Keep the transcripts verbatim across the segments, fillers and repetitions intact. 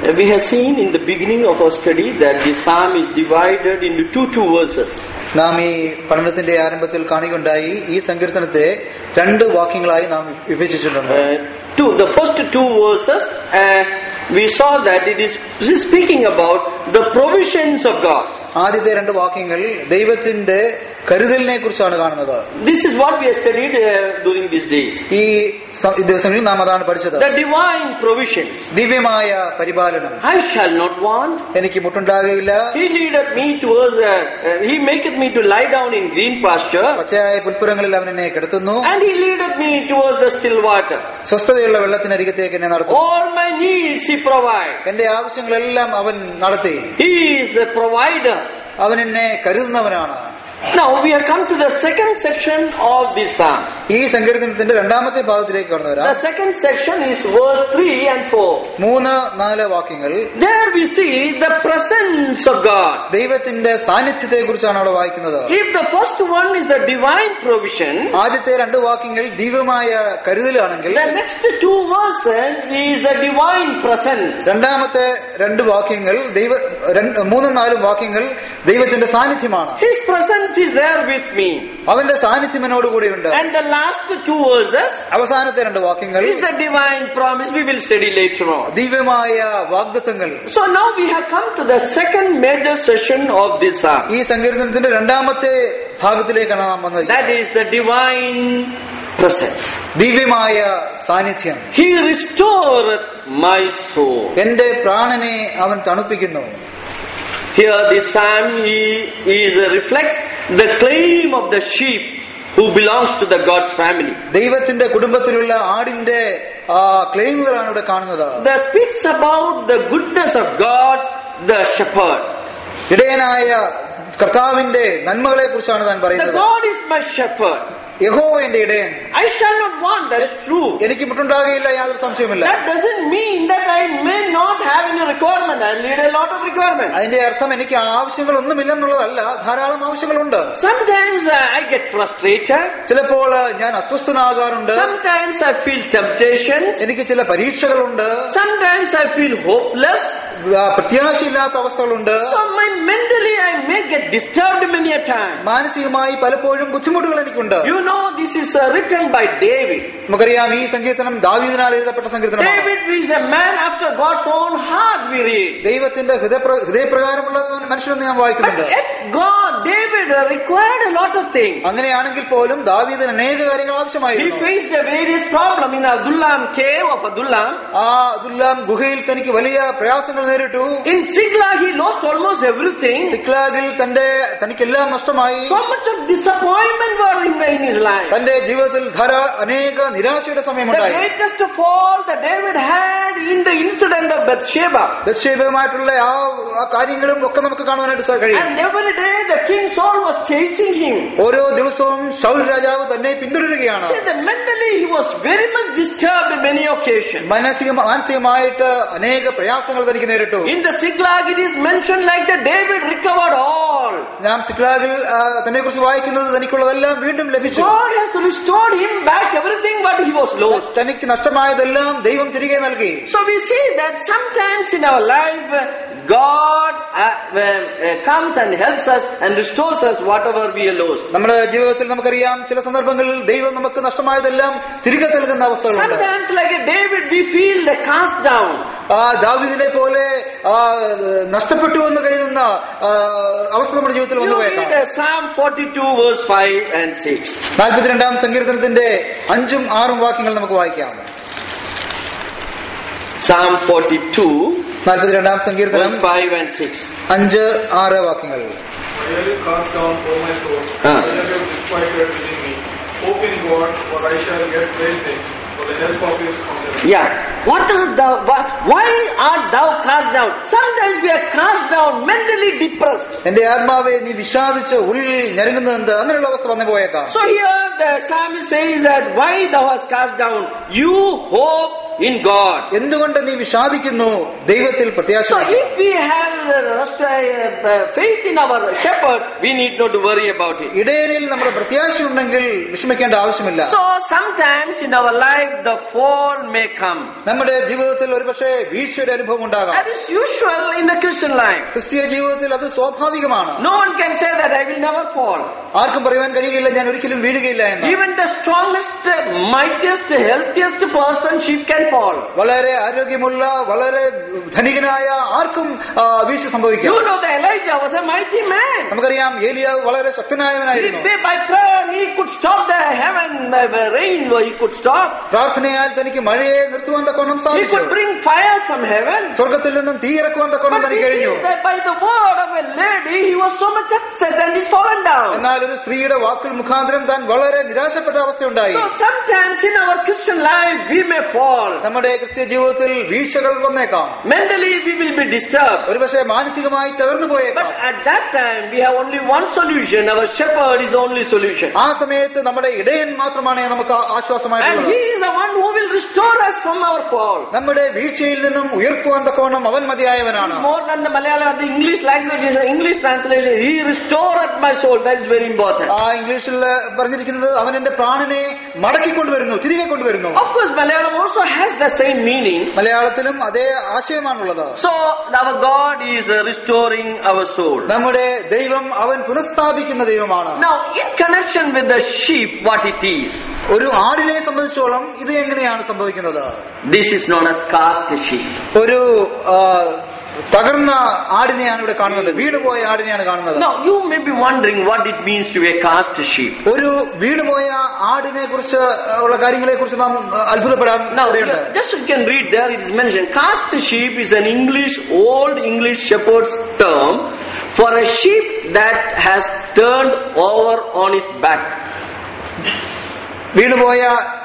We have seen in the beginning of our study that the psalm is divided into two two verses. നാം ഈ പഠനത്തിന്റെ ആരംഭത്തിൽ കാണുകയുണ്ടായി ഈ സങ്കീർത്തനത്തെ രണ്ട് വാക്യങ്ങളായി നാം വിഭജിച്ചിട്ടുണ്ട്. To the first two verses, uh, we saw that it is, it is speaking about the provisions of God. ആദ്യത്തെ രണ്ട് വാക്യങ്ങൾ ദൈവത്തിന്റെ കരുതലിനെ കുറിച്ചാണ് കാണുന്നത്. This is what we have studied uh, during these days. ഈ ദിവസങ്ങളിൽ നാം അതാണ് പഠിച്ചത്. The divine provisions. ദിവ്യമായ പരിപാലനം. I shall not want. എനിക്ക് മുട്ടുണ്ടാകുകയില്ല. He leadeth me towards the, uh, he maketh me to lie down in green pasture. പച്ചയായ പുൽപ്പുറങ്ങളിൽ അവൻ എന്നെ കിടത്തുന്നു. And he leadeth me towards the still water. സ്വസ്ഥതയുള്ള വെള്ളത്തിനരികത്തേക്ക് എന്നെ നടത്തുന്നു. All my needs he provides. എന്റെ ആവശ്യങ്ങളെല്ലാം അവൻ നടത്തി. He is the provider. അവൻ എന്നെ കരുതുന്നവനാണ്. Now we have come to the second section of this psalm. ഈ സങ്കീർത്തനത്തിന്റെ രണ്ടാമത്തെ ഭാഗത്തിലേക്ക് കടന്നു വരാം. The second section is verse three and four. മൂന്ന് നാല് വാക്യങ്ങൾ. There we see the presence of God. ദൈവത്തിന്റെ സാന്നിധ്യത്തെ കുറിച്ചാണ് അവിടെ വായിക്കുന്നത്. If the first one is the divine provision, ആദ്യത്തെ രണ്ട് വാക്യങ്ങൾ ദിവ്യമായ കരുതലാണെങ്കിൽ, the next two verses is the divine presence. രണ്ടാമത്തെ രണ്ട് വാക്യങ്ങൾ ദൈവ മൂന്നും നാലും വാക്യങ്ങൾ ദൈവത്തിന്റെ സാന്നിധ്യമാണ്. His presence is there with me. അവന്റെ സാന്നിധ്യം എന്നോട് കൂടെയുണ്ട്. And the last two verses, അവസാനത്തെ രണ്ട് വാക്യങ്ങൾ, is the divine promise. We will study later on. ദിവ്യമായ വാഗ്ദത്തങ്ങൾ. So now we have come to the second major session of this psalm. ഈ സങ്കീർത്തനത്തിന്റെ രണ്ടാമത്തെ ഭാഗത്തിലേക്കാണ് നാം വന്നത്. That is the divine presence. ദിവ്യമായ സാന്നിധ്യം. He restoreth my soul. എന്റെ പ്രാണനെ അവൻ തണുപ്പിക്കുന്നു. Here the psalm he, is uh, reflects the claim of the sheep who belongs to the God's family. ദൈവത്തിന്റെ കുടുംബത്തിലുള്ള ആടിന്റെ ക്ലെയിമുകളാണ് ഇവിടെ കാണുന്നത്. That speaks about the goodness of God, the shepherd. ഇടയനായ കർത്താവിന്റെ നന്മകളെ കുറിച്ചാണ് താൻ പറയുന്നത്. The God is my shepherd. യഹോവ എന്റെ ഇടയൻ. I shall not want. That is true. എനിക്ക് മുട്ടുണ്ടാകുകയില്ല, യാതൊരു സംശയമില്ല. That doesn't mean that I may not have any requirement. I need a lot of requirement. അതിന്റെ അർത്ഥം എനിക്ക് ആവശ്യങ്ങളൊന്നുമില്ലെന്നുള്ളതല്ല, ധാരാളം ആവശ്യങ്ങളുണ്ട്. Sometimes uh, I get frustrated. ചിലപ്പോൾ ഞാൻ അസ്വസ്ഥനാകാറുണ്ട്. Sometimes I feel temptations. എനിക്ക് ചില പരീക്ഷകളുണ്ട്. Sometimes I feel hopeless. പ്രത്യാശയില്ലാത്ത അവസ്ഥകളുണ്ട്. So my mentally I may get disturbed many a time. മാനസികമായി പലപ്പോഴും ബുദ്ധിമുട്ടുകൾ എനിക്കുണ്ട്. You know this is uh, written by David. നമുക്കറിയാം ഈ സങ്കീർത്തനം ദാവീദിനാൽ എഴുതപ്പെട്ട സങ്കീർത്തനമാണ്. David is a man after God's own heart, we read. ദൈവത്തിന്റെ ഹൃദയപ്രകാരമുള്ള മനുഷ്യനെന്ന് ഞാൻ വായിക്കുന്നുണ്ട്. But yet God, David required a lot of things. അങ്ങനെയാണെങ്കിൽ പോലും ദാവീദിന് അനേക കാര്യങ്ങൾ ആവശ്യമായിരുന്നു. He faced a various problem in Adullam cave of Adullam. ആ അദുല്ലാം ഗുഹയിൽ തനിക്ക് വലിയ പ്രയാസങ്ങൾ നേരിട്ടു. In Siklag he lost almost everything. സിക്ലാഗിൽ തന്റെ തനിക്കെല്ലാം നഷ്ടമായി. So much of disappointment were in, the, in his life. തന്റെ ജീവിതത്തിൽ ധാരാ അനേക നിരാശയുടെ സമയമുണ്ടായി. The greatest of all that David had in the incident of Bathsheba. ബത്ശേബയുമായിട്ടുള്ള ആ കാര്യങ്ങളും ഒക്കെ നമുക്ക് കാണുവാനായിട്ട് കഴിയും. And every day the king Saul was chasing him. ഓരോ ദിവസവും ശൗൽ രാജാവ് തന്നെ പിന്തുടരുകയാണ്. See, the mentally he was very much disturbed on many occasions. മാനസിക മാനസികമായിട്ട് അനേക പ്രയാസങ്ങൾ തനിക്ക് നേരിട്ടു. In the Siklag it is mentioned like that David recovered all. നാം സിക്ലാഗിൽ തന്നെ കുറിച്ച് വായിക്കുന്നത് തനിക്കുള്ളതെല്ലാം വീണ്ടും ലഭിച്ചു. God has restored him back everything what he was lost. തനിക്ക് നഷ്ടമായതെല്ലാം ദൈവം തിരികെ നൽകി. So we see that sometimes in our life God uh, uh, comes and helps us and restores us whatever we have lost. നമ്മുടെ ജീവിതത്തിൽ നമുക്കറിയാം ചില സന്ദർഭങ്ങളിൽ ദൈവം നമുക്ക് നഷ്ടമായതെല്ലാം തിരികെ നൽകുന്ന അവസ്ഥകളുണ്ട്. Sometimes like a David we feel the cast down. ആ ദാവീദിനെ പോലെ നഷ്ടപ്പെട്ടു എന്ന് കരുതുന്ന അവസ്ഥ നമ്മുടെ ജീവിതത്തിൽ വന്നു പോയേക്കാം. Psalm forty-two verse five and six. നാൽപ്പത്തിരണ്ടാം സങ്കീർത്തനത്തിന്റെ അഞ്ചും ആറും വാക്യങ്ങൾ നമുക്ക് വായിക്കാം. Psalm forty-two നാൽപ്പത്തിരണ്ടാം സങ്കീർത്തനം verse five and six. അഞ്ച് ആറ് വാക്യങ്ങൾ. Yeah. What art thou? Why art thou cast down? Sometimes we are cast down, mentally depressed. എന്റെ ആത്മാവെ നീ വിഷാദിച്ച് ഉള്ളിൽ ഞെരുങ്ങുന്നത് അങ്ങനെയുള്ള അവസ്ഥ വന്നു പോയേക്കാം. So here the psalmist says that why thou hast cast down? You hope in God. എന്തുകൊണ്ട് നീ വിഷാദിക്കുന്നു? ദൈവത്തിൽ പ്രത്യാശ. So if we have uh, faith in our shepherd, we need not to worry about it. ഇടയനിൽ നമ്മുടെ പ്രത്യാശയുണ്ടെങ്കിൽ വിഷമിക്കേണ്ട ആവശ്യമില്ല. So sometimes in our life the fall may come. നമ്മുടെ ജീവിതത്തിൽ ഒരുപക്ഷെ വീഴ്ചയുടെ അനുഭവം ഉണ്ടാകാം. That is usual in the Christian life. ക്രിസ്തീയ ജീവിതത്തിൽ അത് സ്വാഭാവികമാണ്. No one can say that I will never fall. ആർക്കും പറയുവാൻ കഴിയുകയില്ല ഞാൻ ഒരിക്കലും വീഴുകയില്ല എന്ന്. Even the strongest, mightiest, healthiest person, she can fall. വളരെ ആരോഗ്യമുള്ള വളരെ ധനികനായ ആർക്കും വീഴ്ച സംഭവിക്കാം. You know that Elijah was a mighty man. നമുക്കറിയാം ഏലിയാവ് വളരെ ശക്തനായവനായിരുന്നു. By prayer he could stop the heaven, the rain, he could stop. പ്രാർത്ഥനയാൽ തനിക്ക് മഴയെ നിർത്തുവാൻ തക്കോണം He സാധിച്ചു. could bring fire from heaven. സ്വർഗ്ഗത്തിൽ നിന്നും തീ ഇറക്കുവാൻ തക്കോണം But തനിക്ക് we കഴിഞ്ഞു. see that by the word of a lady he was so much upset and he's fallen down. എന്നാൽ ഒരു സ്ത്രീയുടെ വാക്കുകൾ മുഖാന്തരം താൻ വളരെ നിരാശപ്പെട്ട അവസ്ഥയുണ്ടായി. So sometimes in our Christian life we may fall. നമ്മുടെ ക്രിസ്തീയ ജീവിതത്തിൽ വീഴ്ചകൾ വന്നേക്കാം. Mentally we will be disturbed. ഒരുപക്ഷെ മാനസികമായി തകർന്നു പോയേക്കാം. But at that time we have only one solution. Our shepherd is the only solution. ആ സമയത്ത് നമ്മുടെ ഇടയൻ മാത്രമാണ് നമുക്ക് And ആശ്വാസമായിട്ടുള്ളത്. he is the one who will restore us from our fall. നമ്മുടെ വീഴ്ചയിൽ നിന്നും ഉയർത്തുവാൻ തക്കോണം അവൻ മതിയായവനാണ്. More than the Malayalam, the English language is English translation. He restored my soul. That is very important. ആ ഇംഗ്ലീഷിൽ പറഞ്ഞിരിക്കുന്നത് അവൻ എന്റെ പ്രാണനെ മടക്കിക്കൊണ്ടുവരുന്നു, തിരികെ കൊണ്ടുവരുന്നു. Of course, Malayalam also has the same meaning. മലയാളത്തിലും അതേ ആശയമാണുള്ളത്. So our God is uh, restoring our soul. നമ്മുടെ ദൈവം അവൻ പുനഃസ്ഥാപിക്കുന്ന ദൈവമാണ്. Now, in connection with the sheep, what it is? ഒരു ആടിനെ സംബന്ധിച്ചോളം ഇത് എങ്ങനെയാണ് സംഭവിക്കുന്നത്? This is known as cast sheep. ഒരു തകർന്ന ആടിനെയാണ് ഇവിടെ കാണുന്നത്, വീണുപോയ ആടിനെയാണ് കാണുന്നത്. Now, you may be wondering what it means to be a cast sheep. ഒരു വീണുപോയ ആടിനെ കുറിച്ച് ഉള്ള കാര്യങ്ങളെ കുറിച്ച് നാം അത്ഭുതപ്പെടാൻ. Now, just you can read there, it is mentioned. Cast sheep is an English, old English shepherd's term for a sheep that has turned over on its back. വീണുപോയ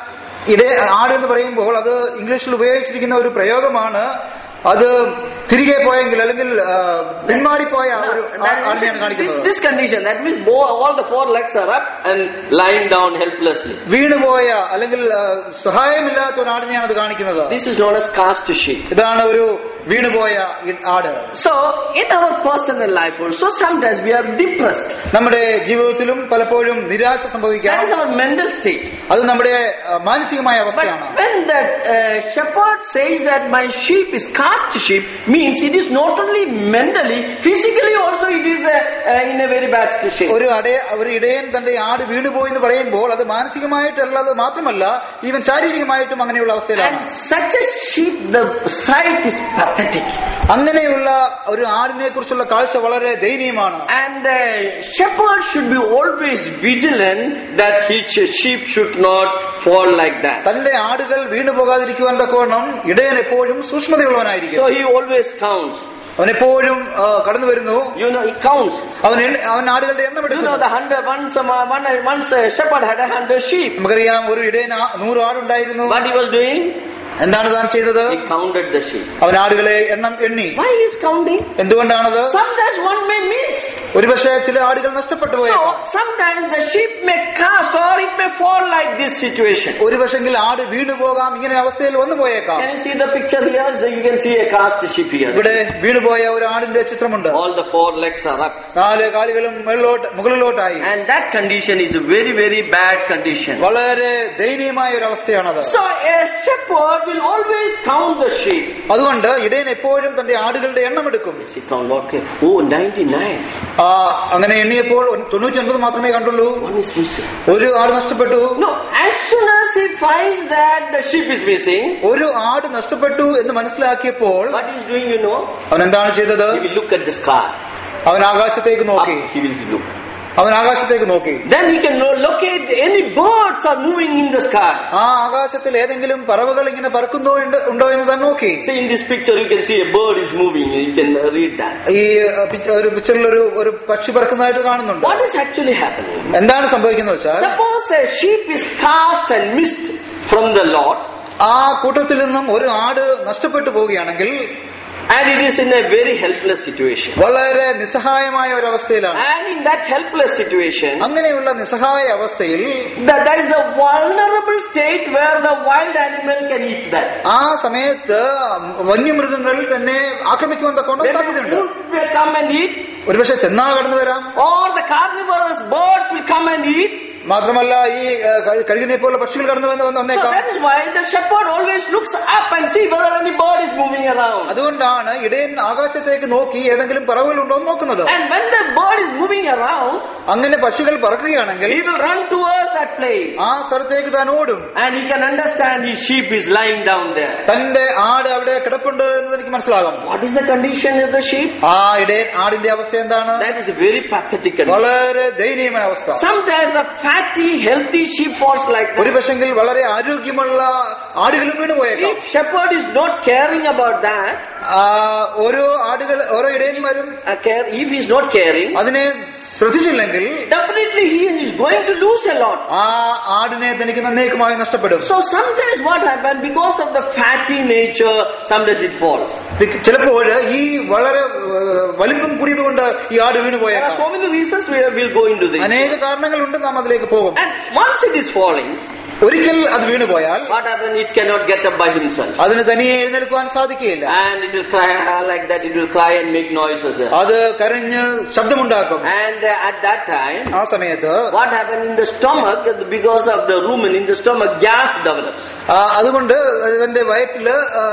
ഇട ആട് എന്ന് പറയുമ്പോൾ അത് ഇംഗ്ലീഷിൽ ഉപയോഗിച്ചിരിക്കുന്ന ഒരു പ്രയോഗമാണ്. അത് തിരികെ പോയെങ്കിൽ അല്ലെങ്കിൽ പിന്മാറിപ്പോയ ഒരു ആടിനെയാണ് കാണിക്കുന്നത്. This condition, that means all the four legs are up and lying down helplessly. വീണുപോയ അല്ലെങ്കിൽ സഹായമില്ലാത്ത ഒരു ആടിനെയാണ് അത് കാണിക്കുന്നത്. This is known as cast sheep. ഇതാണ് ഒരു വീണുപോയ ആട്. So in our personal life also sometimes we are depressed. നമ്മുടെ ജീവിതത്തിലും പലപ്പോഴും നിരാശ സംഭവിക്കാം. That is our mental state. അത് നമ്മുടെ മാനസികമായ അവസ്ഥയാണ്. But when that uh, shepherd says that my sheep is cast sheep, means it is not only mentally, physically also it is a, uh, in a very bad state. ഒരു അടയ ഒരു ഇടയൻ തന്റെ ആട് വീണുപോയി എന്ന് പറയുമ്പോൾ അത് മാനസികമായിട്ടുള്ളത് മാത്രമല്ല, ഈവൻ ശാരീരികമായിട്ടും അങ്ങനെയുള്ള അവസ്ഥയിലാണ്. And such a sheep, the sight is pathetic. അങ്ങനെയുള്ള ഒരു ആടിനെ കുറിച്ചുള്ള കാഴ്ച വളരെ ദയനീയമാണ്. And the shepherd should be always vigilant that his sheep should not fall like that. തന്റെ ആടുകൾ വീണുപോകാതിരിക്കുവാൻ തക്കവണ്ണം ഇടയൻ എപ്പോഴും സൂക്ഷ്മതയുള്ളവനായിരിക്കും. So he always counts. അവൻ എപ്പോഴും കടന്നു വരുന്നു. You know, he counts. അവൻ അവൻ ആടുകളുടെ എണ്ണം എടുക്കുന്നു. You know, the hundred once one once a shepherd had a hundred sheep. നമുക്കറിയാം ഒരു ഇടയൻ നൂറ് ആടുണ്ടായിരുന്നു. What he was doing? എന്താണ് താൻ ചെയ്തത്? He counted the sheep. അവൻ ആടുകളെ എണ്ണം എണ്ണി. Why he is counting? എന്തുകൊണ്ടാണത്? Sometimes one may miss. ഒരുപക്ഷെ ചില ആടുകൾ നഷ്ടപ്പെട്ടു പോയേക്കാം. So sometimes the sheep may cast or it may fall like this situation. ഒരുപക്ഷെങ്കിൽ ആട് വീണുപോകാം, ഇങ്ങനെ അവസ്ഥയിൽ വന്നു പോയേക്കാം. Can you see the picture here? So you can see a cast sheep here. ഇവിടെ വീണുപോയ ഒരു ആടിന്റെ ചിത്രമുണ്ട്. All the four legs are up. നാല് കാലുകളും മുകളിലോട്ട് മുകളിലോട്ടായി. And that condition is a very very bad condition. വളരെ ദയനീയമായ ഒരു അവസ്ഥയാണത്. So a shepherd will always count the sheep. അതുകൊണ്ട് ഇടയൻ എപ്പോഴും തന്റെ ആടുകളുടെ എണ്ണം എടുക്കും. He count okay. Oh, ninety-nine. ആ അങ്ങനെ എണ്ണിയപ്പോൾ തൊണ്ണൂറ്റി ഒൻപത് മാത്രമേ കണ്ടുള്ളൂ. One is missing. ഒരു ആട് നഷ്ടപ്പെട്ടു. No, as soon as he finds that the sheep is missing, ഒരു ആട് നഷ്ടപ്പെട്ടു എന്ന് മനസ്സിലാക്കിയപ്പോൾ what he is doing, you know? അവൻ എന്താണ് ചെയ്തത്? He will look at the sky. അവൻ ആകാശത്തേക്ക് നോക്കി. Up he will look. അവൻ ആകാശത്തേക്ക് നോക്കി. Then he can locate any birds are moving in the sky. ആ ആകാശത്തിൽ ഏതെങ്കിലും പറവകൾ ഇങ്ങനെ പറക്കുന്നോ ഉണ്ടോ എന്ന് താൻ നോക്കി. See in this picture you can see a bird is moving. You can read that. ഈ ഒരു പിക്ചറിൽ ഒരു ഒരു പക്ഷി പറക്കുന്നതായിട്ട് കാണുന്നുണ്ട്. What is actually happening? എന്താണ് സംഭവിക്കുന്നത് വെച്ചാൽ, suppose a sheep is cast and missed from the lot. ആ കൂട്ടത്തിൽ നിന്നും ഒരു ആട് നഷ്ടപ്പെട്ടു പോവുകയാണെങ്കിൽ, And it is in a very helpless situation. വളരെ നിസ്സഹായമായ ഒരു അവസ്ഥയിലാണ്. And in that helpless situation, അങ്ങനെയുള്ള നിസ്സഹായ അവസ്ഥയിൽ that, that is the vulnerable state where the wild animal can eat that. ആ സമയത്ത് വന്യമൃഗങ്ങൾ തന്നെ ആക്രമിക്കുവാൻ തക്കോണം സാധ്യതയുണ്ട്. Wolf will come and eat, ഒരുപക്ഷെ ചെന്നാ കടന്നു വരാം. or the carnivorous birds will come and eat. മാത്രമല്ല ഈ കഴുകിനെ പോലുള്ള പക്ഷികൾ കടന്നു വന്ന് So വന്നേക്കാം. that is why the shepherd always looks up and see whether any bird is moving around. അതുകൊണ്ടാണ് ഇടയൻ ആകാശത്തേക്ക് നോക്കി ഏതെങ്കിലും പറവുകളുണ്ടോ എന്ന് നോക്കുന്നത്. And when the bird is moving around, അങ്ങനെ പക്ഷികൾ പറക്കുകയാണെങ്കിൽ he will run towards that place. ആ സ്ഥലത്തേക്ക് താൻ ഓടും. And he can understand his sheep is lying down there. തന്റെ ആട് അവിടെ കിടപ്പുണ്ട് എന്ന് എനിക്ക് മനസ്സിലാകും. What is the condition of the sheep? ആ ഇടയൻ ആടിന്റെ അവസ്ഥ എന്താണ്? That is a very pathetic condition. വളരെ ദയനീയമായ അവസ്ഥ. Sometimes the fatty, healthy sheep falls like that. ഒരു പക്ഷെങ്കിൽ വളരെ ആരോഗ്യമുള്ള ആടുകളും വീണ് പോയേക്കാം. If shepherd is not caring about that, ഓരോ ആടുകൾ ഓരോ ഇടയന്മാരും if he is not caring, അതിനെ ശ്രദ്ധിച്ചില്ലെങ്കിൽ definitely he is going to lose a lot. ആ ആടിനെ തനിക്ക് നന്നേക്കുമായി നഷ്ടപ്പെടും. So sometimes what happens, because of the fatty nature, sometimes it falls. ചിലപ്പോൾ ഈ വളരെ വലിപ്പം കൂടിയതുകൊണ്ട് ഈ ആട് വീണ് There പോയേക്കാം. are so many reasons we will go into this. അനേക കാരണങ്ങളുണ്ട്, നാം അതിലേക്ക് പോകും. And once it is falling, ഒരിക്കൽ അത് വീണു പോയാൽ what happens? It cannot get up by himself. അതിന് തനിയെ എഴുന്നേൽക്കുവാൻ സാധിക്കുകയില്ല. And it will cry like that. It will cry and make noises there. അത് കരഞ്ഞ് ശബ്ദമുണ്ടാക്കും. And uh, at that time, ആ സമയത്ത് what happens in the stomach? Because of the rumen in the stomach, gas develops. അതുകൊണ്ട് അതിന്റെ വയറ്റില്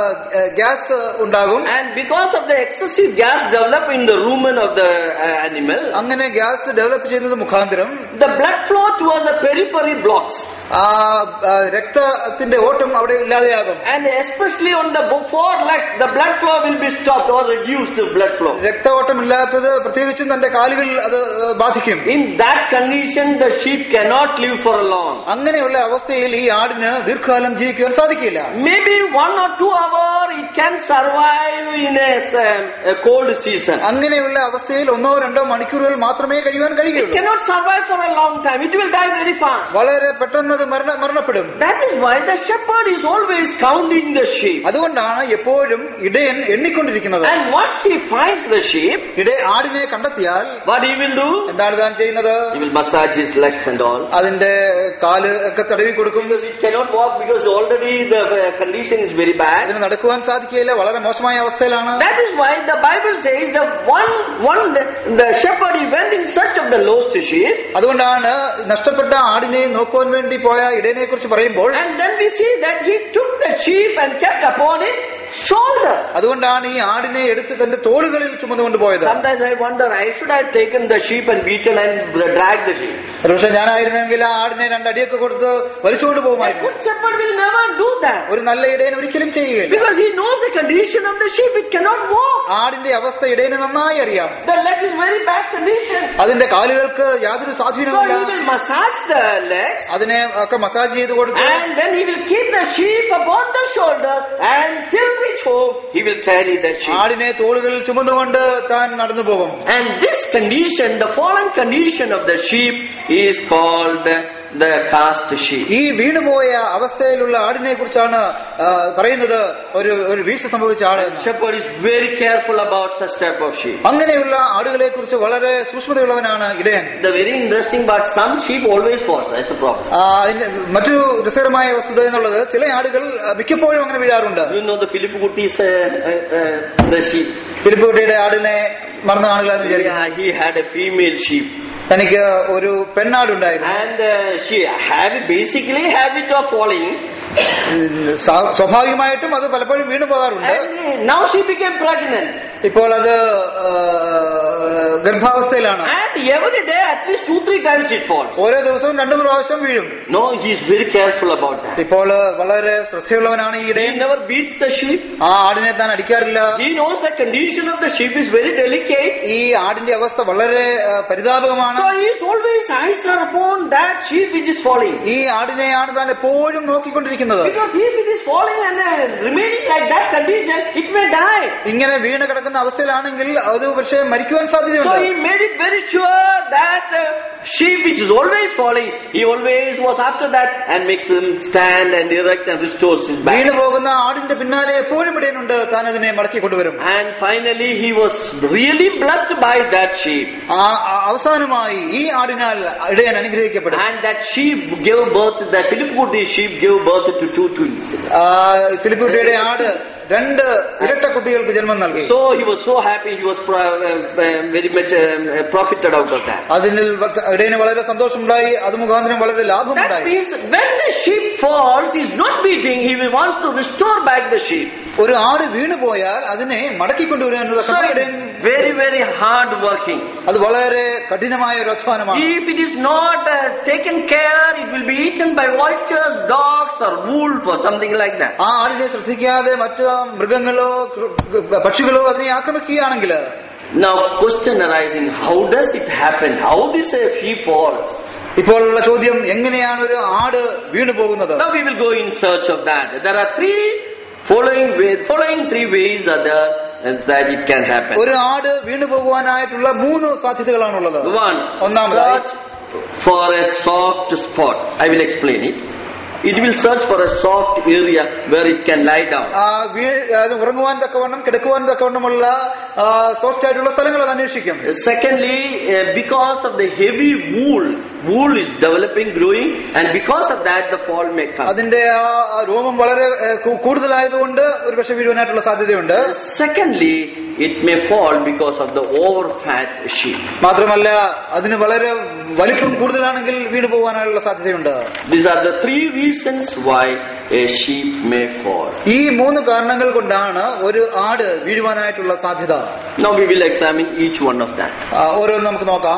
gas ഉണ്ടാകും. And because of the excessive gas develop in the rumen of the uh, animal, അങ്ങനെ gas develop ചെയ്യുന്നത് മുഖാന്തരം the blood flow towards the periphery blocks. ആ രക്തത്തിന്റെ ഓട്ടം അവിടെ ഇല്ലാതെയാകും. And especially on the four legs, the blood flow will be stopped or reduced. The blood flow. രക്തഓട്ടം ഇല്ലാത്തത് പ്രത്യേകിച്ചും തന്റെ കാലുകൾ അത് ബാധിക്കും. In that condition, the sheep cannot live for long. അങ്ങനെയുള്ള അവസ്ഥയിൽ ഈ ആടിന് ദീർഘകാലം ജീവിക്കാൻ സാധിക്കില്ല. Maybe one or two hours it can survive in a, a cold season. അങ്ങനെയുള്ള അവസ്ഥയിൽ ഒന്നോ രണ്ടോ മണിക്കൂറുകൾ മാത്രമേ കഴിയുവാൻ It കഴിയുകയുള്ളൂ. cannot survive for a long time. It will die very fast. വളരെ പെട്ടെന്ന് അത് മരണപ്പെടും. That is why the shepherd is always counting the sheep. അതുകൊണ്ടാണ് എപ്പോഴും ഇടയൻ എണ്ണിക്കൊണ്ടിരിക്കുന്നത്. And once he finds the sheep, ഇടയ ആടിനെ കണ്ടെത്തിയാൽ what he will do? എന്താണ് താൻ ചെയ്യുന്നത്? He will massage his legs and all. അതിന്റെ കാല് ഒക്കെ തടവി കൊടുക്കും. Because it cannot walk because already the condition is very bad. അതിന് നടക്കുവാൻ സാധിക്കുകയില്ല, വളരെ മോശമായ അവസ്ഥയിലാണ്. That is why the Bible says the one one the, the shepherd he went in search of the lost sheep. അതുകൊണ്ടാണ് നഷ്ടപ്പെട്ട ആടിനെ നോക്കുവാൻ വേണ്ടി പോയ ഇടയനെ കുറിച്ച് പറയുമ്പോൾ, and then we see that he took the sheep and kept upon his shoulder. അതുകൊണ്ടാണ് ഈ ആടിനെ എടുത്ത് തന്റെ തോളുകളിൽ ചുമന്നുകൊണ്ട് പോയത്. Sometimes I wonder, I should have taken the sheep and beaten and dragged the sheep. പക്ഷെ ഞാനായിരുന്നെങ്കിൽ ആ ആടിനെ രണ്ടടിയൊക്കെ കൊടുത്ത് വലിച്ചുകൊണ്ട് A പോകുമായിരുന്നു. good shepherd will never do that. ഒരു നല്ല ഇടയൻ ഒരിക്കലും ചെയ്യുകയില്ല. Because he knows the condition of the sheep. It cannot walk. ആടിന്റെ അവസ്ഥ ഇടയന് നന്നായി അറിയാം. The leg is very bad condition. അതിന്റെ കാലുകൾക്ക് യാതൊരു So സ്വാധീനമില്ല. he will massage the legs. അതിനെ ഒക്കെ മസാജ് ചെയ്ത് കൊടുത്ത് And then he will keep the sheep upon the shoulder and till reach home he will carry the sheep. ആടിനെ തോളുകളിൽ ചുമന്നുകൊണ്ട് താൻ നടന്നു പോകും. And this condition, the fallen condition of the sheep is called the cast sheep. ഈ വീണുപോയ അവസ്ഥയിലുള്ള ആടിനെ കുറിച്ചാണ് പറയുന്നത് ഒരു ഒരു വീഴ്ച സംഭവിച്ച ആട്. Shepherd is very careful about such type of sheep. അങ്ങനെയുള്ള ആടുകളെ കുറിച്ച് വളരെ സൂക്ഷ്മതയുള്ളവനാണ് ഇടയൻ. The very interesting part, some sheep always falls. That's the problem. മറ്റൊരു രസകരമായ വസ്തുത എന്നുള്ളത് ചില ആടുകൾ മിക്കപ്പോഴും അങ്ങനെ വീഴാറുണ്ട്. You know the Philip Gutti's uh, uh, uh, the sheep. Philip കുട്ടിയുടെ ആടിനെ മറന്ന ആളുകളെന്ന് വിചാരിക്കും. Yeah, he had a female sheep. തനിക്ക് ഒരു പെണ്ണാടുണ്ടായിരുന്നു. And uh, she had basically habit of falling. സ്വാഭാവികമായിട്ടും അത് പലപ്പോഴും വീണു പോകാറുണ്ട്. And now she became pregnant. ഇപ്പോൾ അത് ഗർഭാവസ്ഥയിലാണ്. And every day at least two three times it falls. ഓരോ ദിവസവും രണ്ടു പ്രാവശ്യം വീഴും. No, he is very careful about that. ഇപ്പോൾ വളരെ ശ്രദ്ധയുള്ളവനാണ് ഈ ഇടയൻ. He never beats the sheep. ആ ആടിനെ താൻ അടിക്കാറില്ല. He knows the condition of the sheep is very delicate. ഈ ആടിന്റെ അവസ്ഥ വളരെ പരിതാപകമാണ്. So his always eyes are upon that sheep which is falling. ഈ ആടിനെയാണ് താൻ എപ്പോഴും നോക്കിക്കൊണ്ടിരിക്കുന്നത്. Because if it is falling and uh, remaining like that condition, it may die. ഇങ്ങനെ വീണ് കിടക്കുന്ന അവസ്ഥയിലാണെങ്കിൽ അത് പക്ഷേ മരിക്കുവാൻ So സാധ്യതയുണ്ട്. he made it very sure that the sheep which is always falling, he always was after that and makes him stand and erect and restores his back. വീണ് പോകുന്ന ആടിന്റെ പിന്നാലെ എപ്പോഴും ഇടയനുണ്ട്, താൻ അതിനെ മടക്കി കൊണ്ടുവരും. And finally he was really blessed by that sheep. ആ- ആ- അവസാനമായി ഈ ആടിനാൽ ഇടയൻ അനുഗ്രഹിക്കപ്പെടും. And that sheep gave birth, that Philip Kuti sheep gave birth to two twins. ആ, ഫിലിപ്പ് കുട്ടിയുടെ ആട് രണ്ട് ഇരട്ട കുട്ടികൾക്ക് ജന്മം നൽകി. So he was so happy, he was pro- uh, uh, very much uh, profited out of that. അതിൽ വ- ഇടയന് വളരെ സന്തോഷമുണ്ടായി, അത് മുഖാന്തരം വളരെ That ലാഭമുണ്ടായി. means when the sheep falls, he is not beating, he will want to restore back the sheep. ഒരു ആട് വീണു പോയാൽ അതിനെ മടക്കിക്കൊണ്ടുവരാനുള്ള So ഇടയൻ it's very, very hard working. അത് വളരെ കഠിനമായ ഒരു അധ്വാനമാണ്. If it is not uh, taken care, it will be eaten by vultures, dogs or wolf or something like that. ആ ആടിനെ ശ്രദ്ധിക്കാതെ മറ്റ് മൃഗങ്ങളോ കൃ- പക്ഷികളോ അതിനെ ആക്രമിക്കുകയാണെങ്കിൽ Now question arising, how does it happen? How does a sheep falls? ഇപ്പോഴുള്ള ചോദ്യം, എങ്ങനെയാണ് ഒരു ആട് വീണു പോകുന്നത്? Now we will go in search of that. There are three following ways, following three ways are there uh, that it can happen. ഒരു ആട് വീണു പോകുവാനായിട്ടുള്ള മൂന്ന് സാധ്യതകളാണുള്ളത്. One, ഒന്നാമതായി search for a soft spot. I will explain it. It will search for a soft area where it can lie down. ആ വീ- അത് ഉറങ്ങുവാൻ തക്കവണ്ണം കിടക്കുവാൻ തക്കവണ്ണമുള്ള soft ആയിട്ടുള്ള സ്ഥലങ്ങൾ അത് അന്വേഷിക്കും. Secondly, uh, because of the heavy wool, wool is developing, growing, and because of that the fall may come. അതിന്റെ ആ ആ രോമം വളരെ ഏ, കൂ- കൂടുതലായതുകൊണ്ട് ഒരു പക്ഷെ വീഴുവാനായിട്ടുള്ള സാധ്യതയുണ്ട്. Secondly, it may fall because of the overfat sheep. മാത്രമല്ല അതിന് വളരെ വലിപ്പം കൂടുതലാണെങ്കിൽ വീണു പോകാനുള്ള സാധ്യതയുണ്ട്. These are the three reasons why a sheep may fall. ഈ മൂന്ന് കാരണങ്ങൾ കൊണ്ടാണ് ഒരു ആട് വീഴുവാനായിട്ടുള്ള സാധ്യത. Now we will examine each one of that. ആ, ഓരോന്ന് നമുക്ക് നോക്കാം.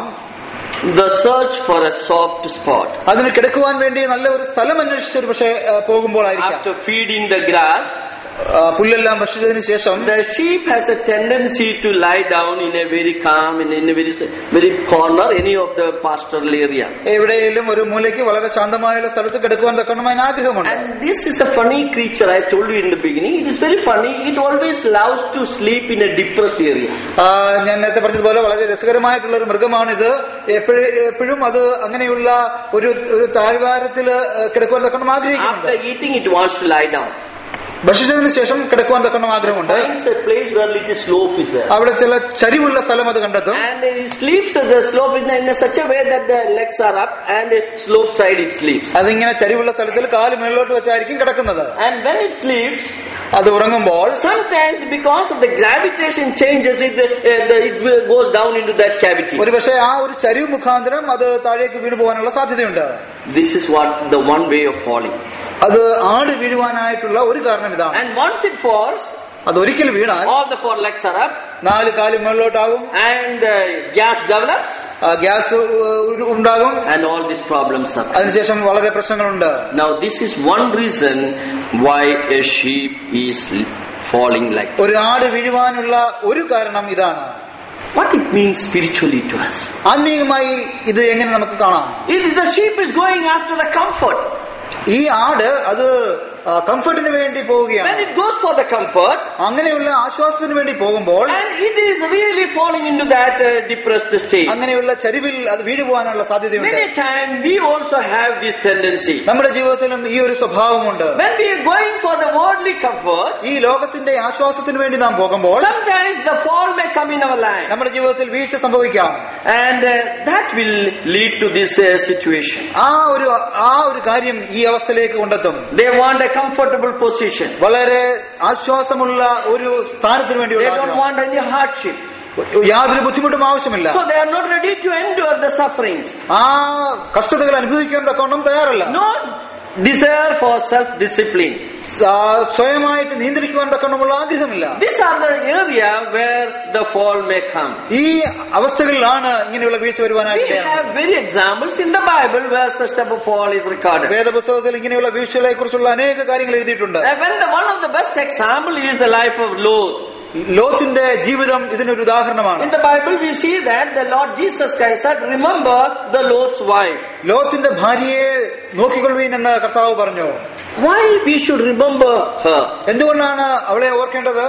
The search for a soft spot. അതിന് കിടക്കുവാൻ വേണ്ടി നല്ല ഒരു സ്ഥലം അന്വേഷിച്ച് ഒരു പക്ഷേ പോകുമ്പോഴായിരിക്കാം. After feeding the grass, ആ, പുല്ലെല്ലാം ഭക്ഷിച്ചതിന് ശേഷം the sheep has a tendency to lie down in a very calm and in a very very corner, any of the pastoral area. എവിടെയെങ്കിലും ഒരു മൂലയ്ക്ക് വളരെ ശാന്തമായുള്ള സ്ഥലത്ത് കിടക്കുവാൻ തക്കണമായ ആഗ്രഹമുണ്ട്. And this is a funny creature. I told you in the beginning. It is very funny. It always loves to sleep in a depressed area. ആ, ഞാൻ നേരത്തെ പറഞ്ഞതുപോലെ വളരെ രസകരമായിട്ടുള്ള ഒരു മൃഗമാണിത്. എപ്പോഴും എപ്പോഴും അത് അങ്ങനെയുള്ള ഒരു ഒരു താഴ്വാരത്തിൽ കിടക്കുവാൻ തക്കണം ആഗ്രഹിക്കുന്നുണ്ട്. After eating, it wants to lie down. ഭക്ഷിച്ചതിന് ശേഷം കിടക്കുവാൻ തക്കണം ആഗ്രഹമുണ്ട്. Finds a place where little slope is there. അവിടെ ചില ചരിവുള്ള സ്ഥലം അത് കണ്ടെത്തും. And it sleeps at the slope in, in such a way that the legs are up and the slope side it sleeps. അതിങ്ങനെ ചരിവുള്ള സ്ഥലത്തിൽ കാല് മേളിലോട്ട് വെച്ചായിരിക്കും കിടക്കുന്നത്. And when it sleeps, അത് ഉറങ്ങുമ്പോൾ sometimes because of the gravitation changes, it, uh, the, it goes down into that cavity. ഒരു പക്ഷേ ആ ഒരു ചരിവ് മുഖാന്തരം അത് താഴേക്ക് വീണു പോകാനുള്ള സാധ്യതയുണ്ട്. This is what the one way of falling. അത് ആട് വീഴുവാനായിട്ടുള്ള ഒരു കാരണം ഇതാണ്. And once it falls, അത് ഒരിക്കൽ വീണാൽ all the four legs are up നാല് കാല് മേളിലോട്ടാകും, and uh, gas develops ആ, ഗ്യാസ് ഉണ്ടാകും, and all these problems are. അതിനുശേഷം വളരെ പ്രശ്നങ്ങളുണ്ട്. Now this is one reason why a sheep is falling like that. ഒരു ആട് വീഴുവാനുള്ള ഒരു കാരണം ഇതാണ്. What it means spiritually to us. ആത്മീയമായി ഇത് എങ്ങനെ നമുക്ക് കാണാം? It is the sheep is going after the comfort. ഈ ആട് അത് കംഫർട്ടിന് വേണ്ടി When പോവുകയാണ്. it goes for the comfort, അങ്ങനെയുള്ള ആശ്വാസത്തിന് വേണ്ടി പോകുമ്പോൾ and it is really falling into that uh, depressed state. അങ്ങനെയുള്ള ചരിവിൽ അത് വീഴുപോകാനുള്ള സാധ്യതയുണ്ട്. Many times we also have this tendency. നമ്മുടെ ജീവിതത്തിലും ഈ ഒരു സ്വഭാവമുണ്ട്. When we are going for the worldly comfort, ഈ ലോകത്തിന്റെ ആശ്വാസത്തിന് വേണ്ടി നാം പോകുമ്പോൾ sometimes the fall may come in our life, നമ്മുടെ ജീവിതത്തിൽ വീഴ്ച സംഭവിക്കാം. and uh, that will lead to this uh, situation. ആ ഒരു ആ ഒരു കാര്യം ഈ അവസ്ഥയിലേക്ക് കൊണ്ടെത്തും. They want a comfortable position. വളരെ ആശ്വാസമുള്ള ഒരു സ്ഥാനത്തിന് They വേണ്ടിയുള്ള don't ആഗ്രഹം. want any hardship. യാതൊരു ബുദ്ധിമുട്ടും ആവശ്യമില്ല. So they are not ready to endure the sufferings. ആ കഷ്ടതകൾ അനുഭവിക്കാൻ തക്കവണ്ണം തയ്യാറല്ല. No desire for self-discipline. സ്വയമായിട്ട് നിയന്ത്രിക്കുവാൻ തക്കവണ്ണമുള്ള ആഗ്രഹമില്ല. These are the area where the fall may come. ഈ അവസ്ഥകളിലാണ് ഇങ്ങനെയുള്ള വീഴ്ച We വരുവാനായിട്ട്. have very examples in the Bible where such type of fall is recorded. വേദപുസ്തകത്തിൽ ഇങ്ങനെയുള്ള വീഴ്ചകളെ കുറിച്ചുള്ള അനേക കാര്യങ്ങൾ എഴുതിയിട്ടുണ്ട്. And when the one of the best example is the life of Lot. ലോത്തിന്റെ ജീവിതം ഇതിനൊരു ഉദാഹരണമാണ്. In the Bible we see that the Lord Jesus Christ said, remember the Lot's wife. ലോത്തിന്റെ ഭാര്യയെ നോക്കിക്കൊള്ളുവീൻ എന്ന് കർത്താവ് പറഞ്ഞു. Why we should remember her? എന്തുകൊണ്ടാണ് അവളെ ഓർക്കേണ്ടത്?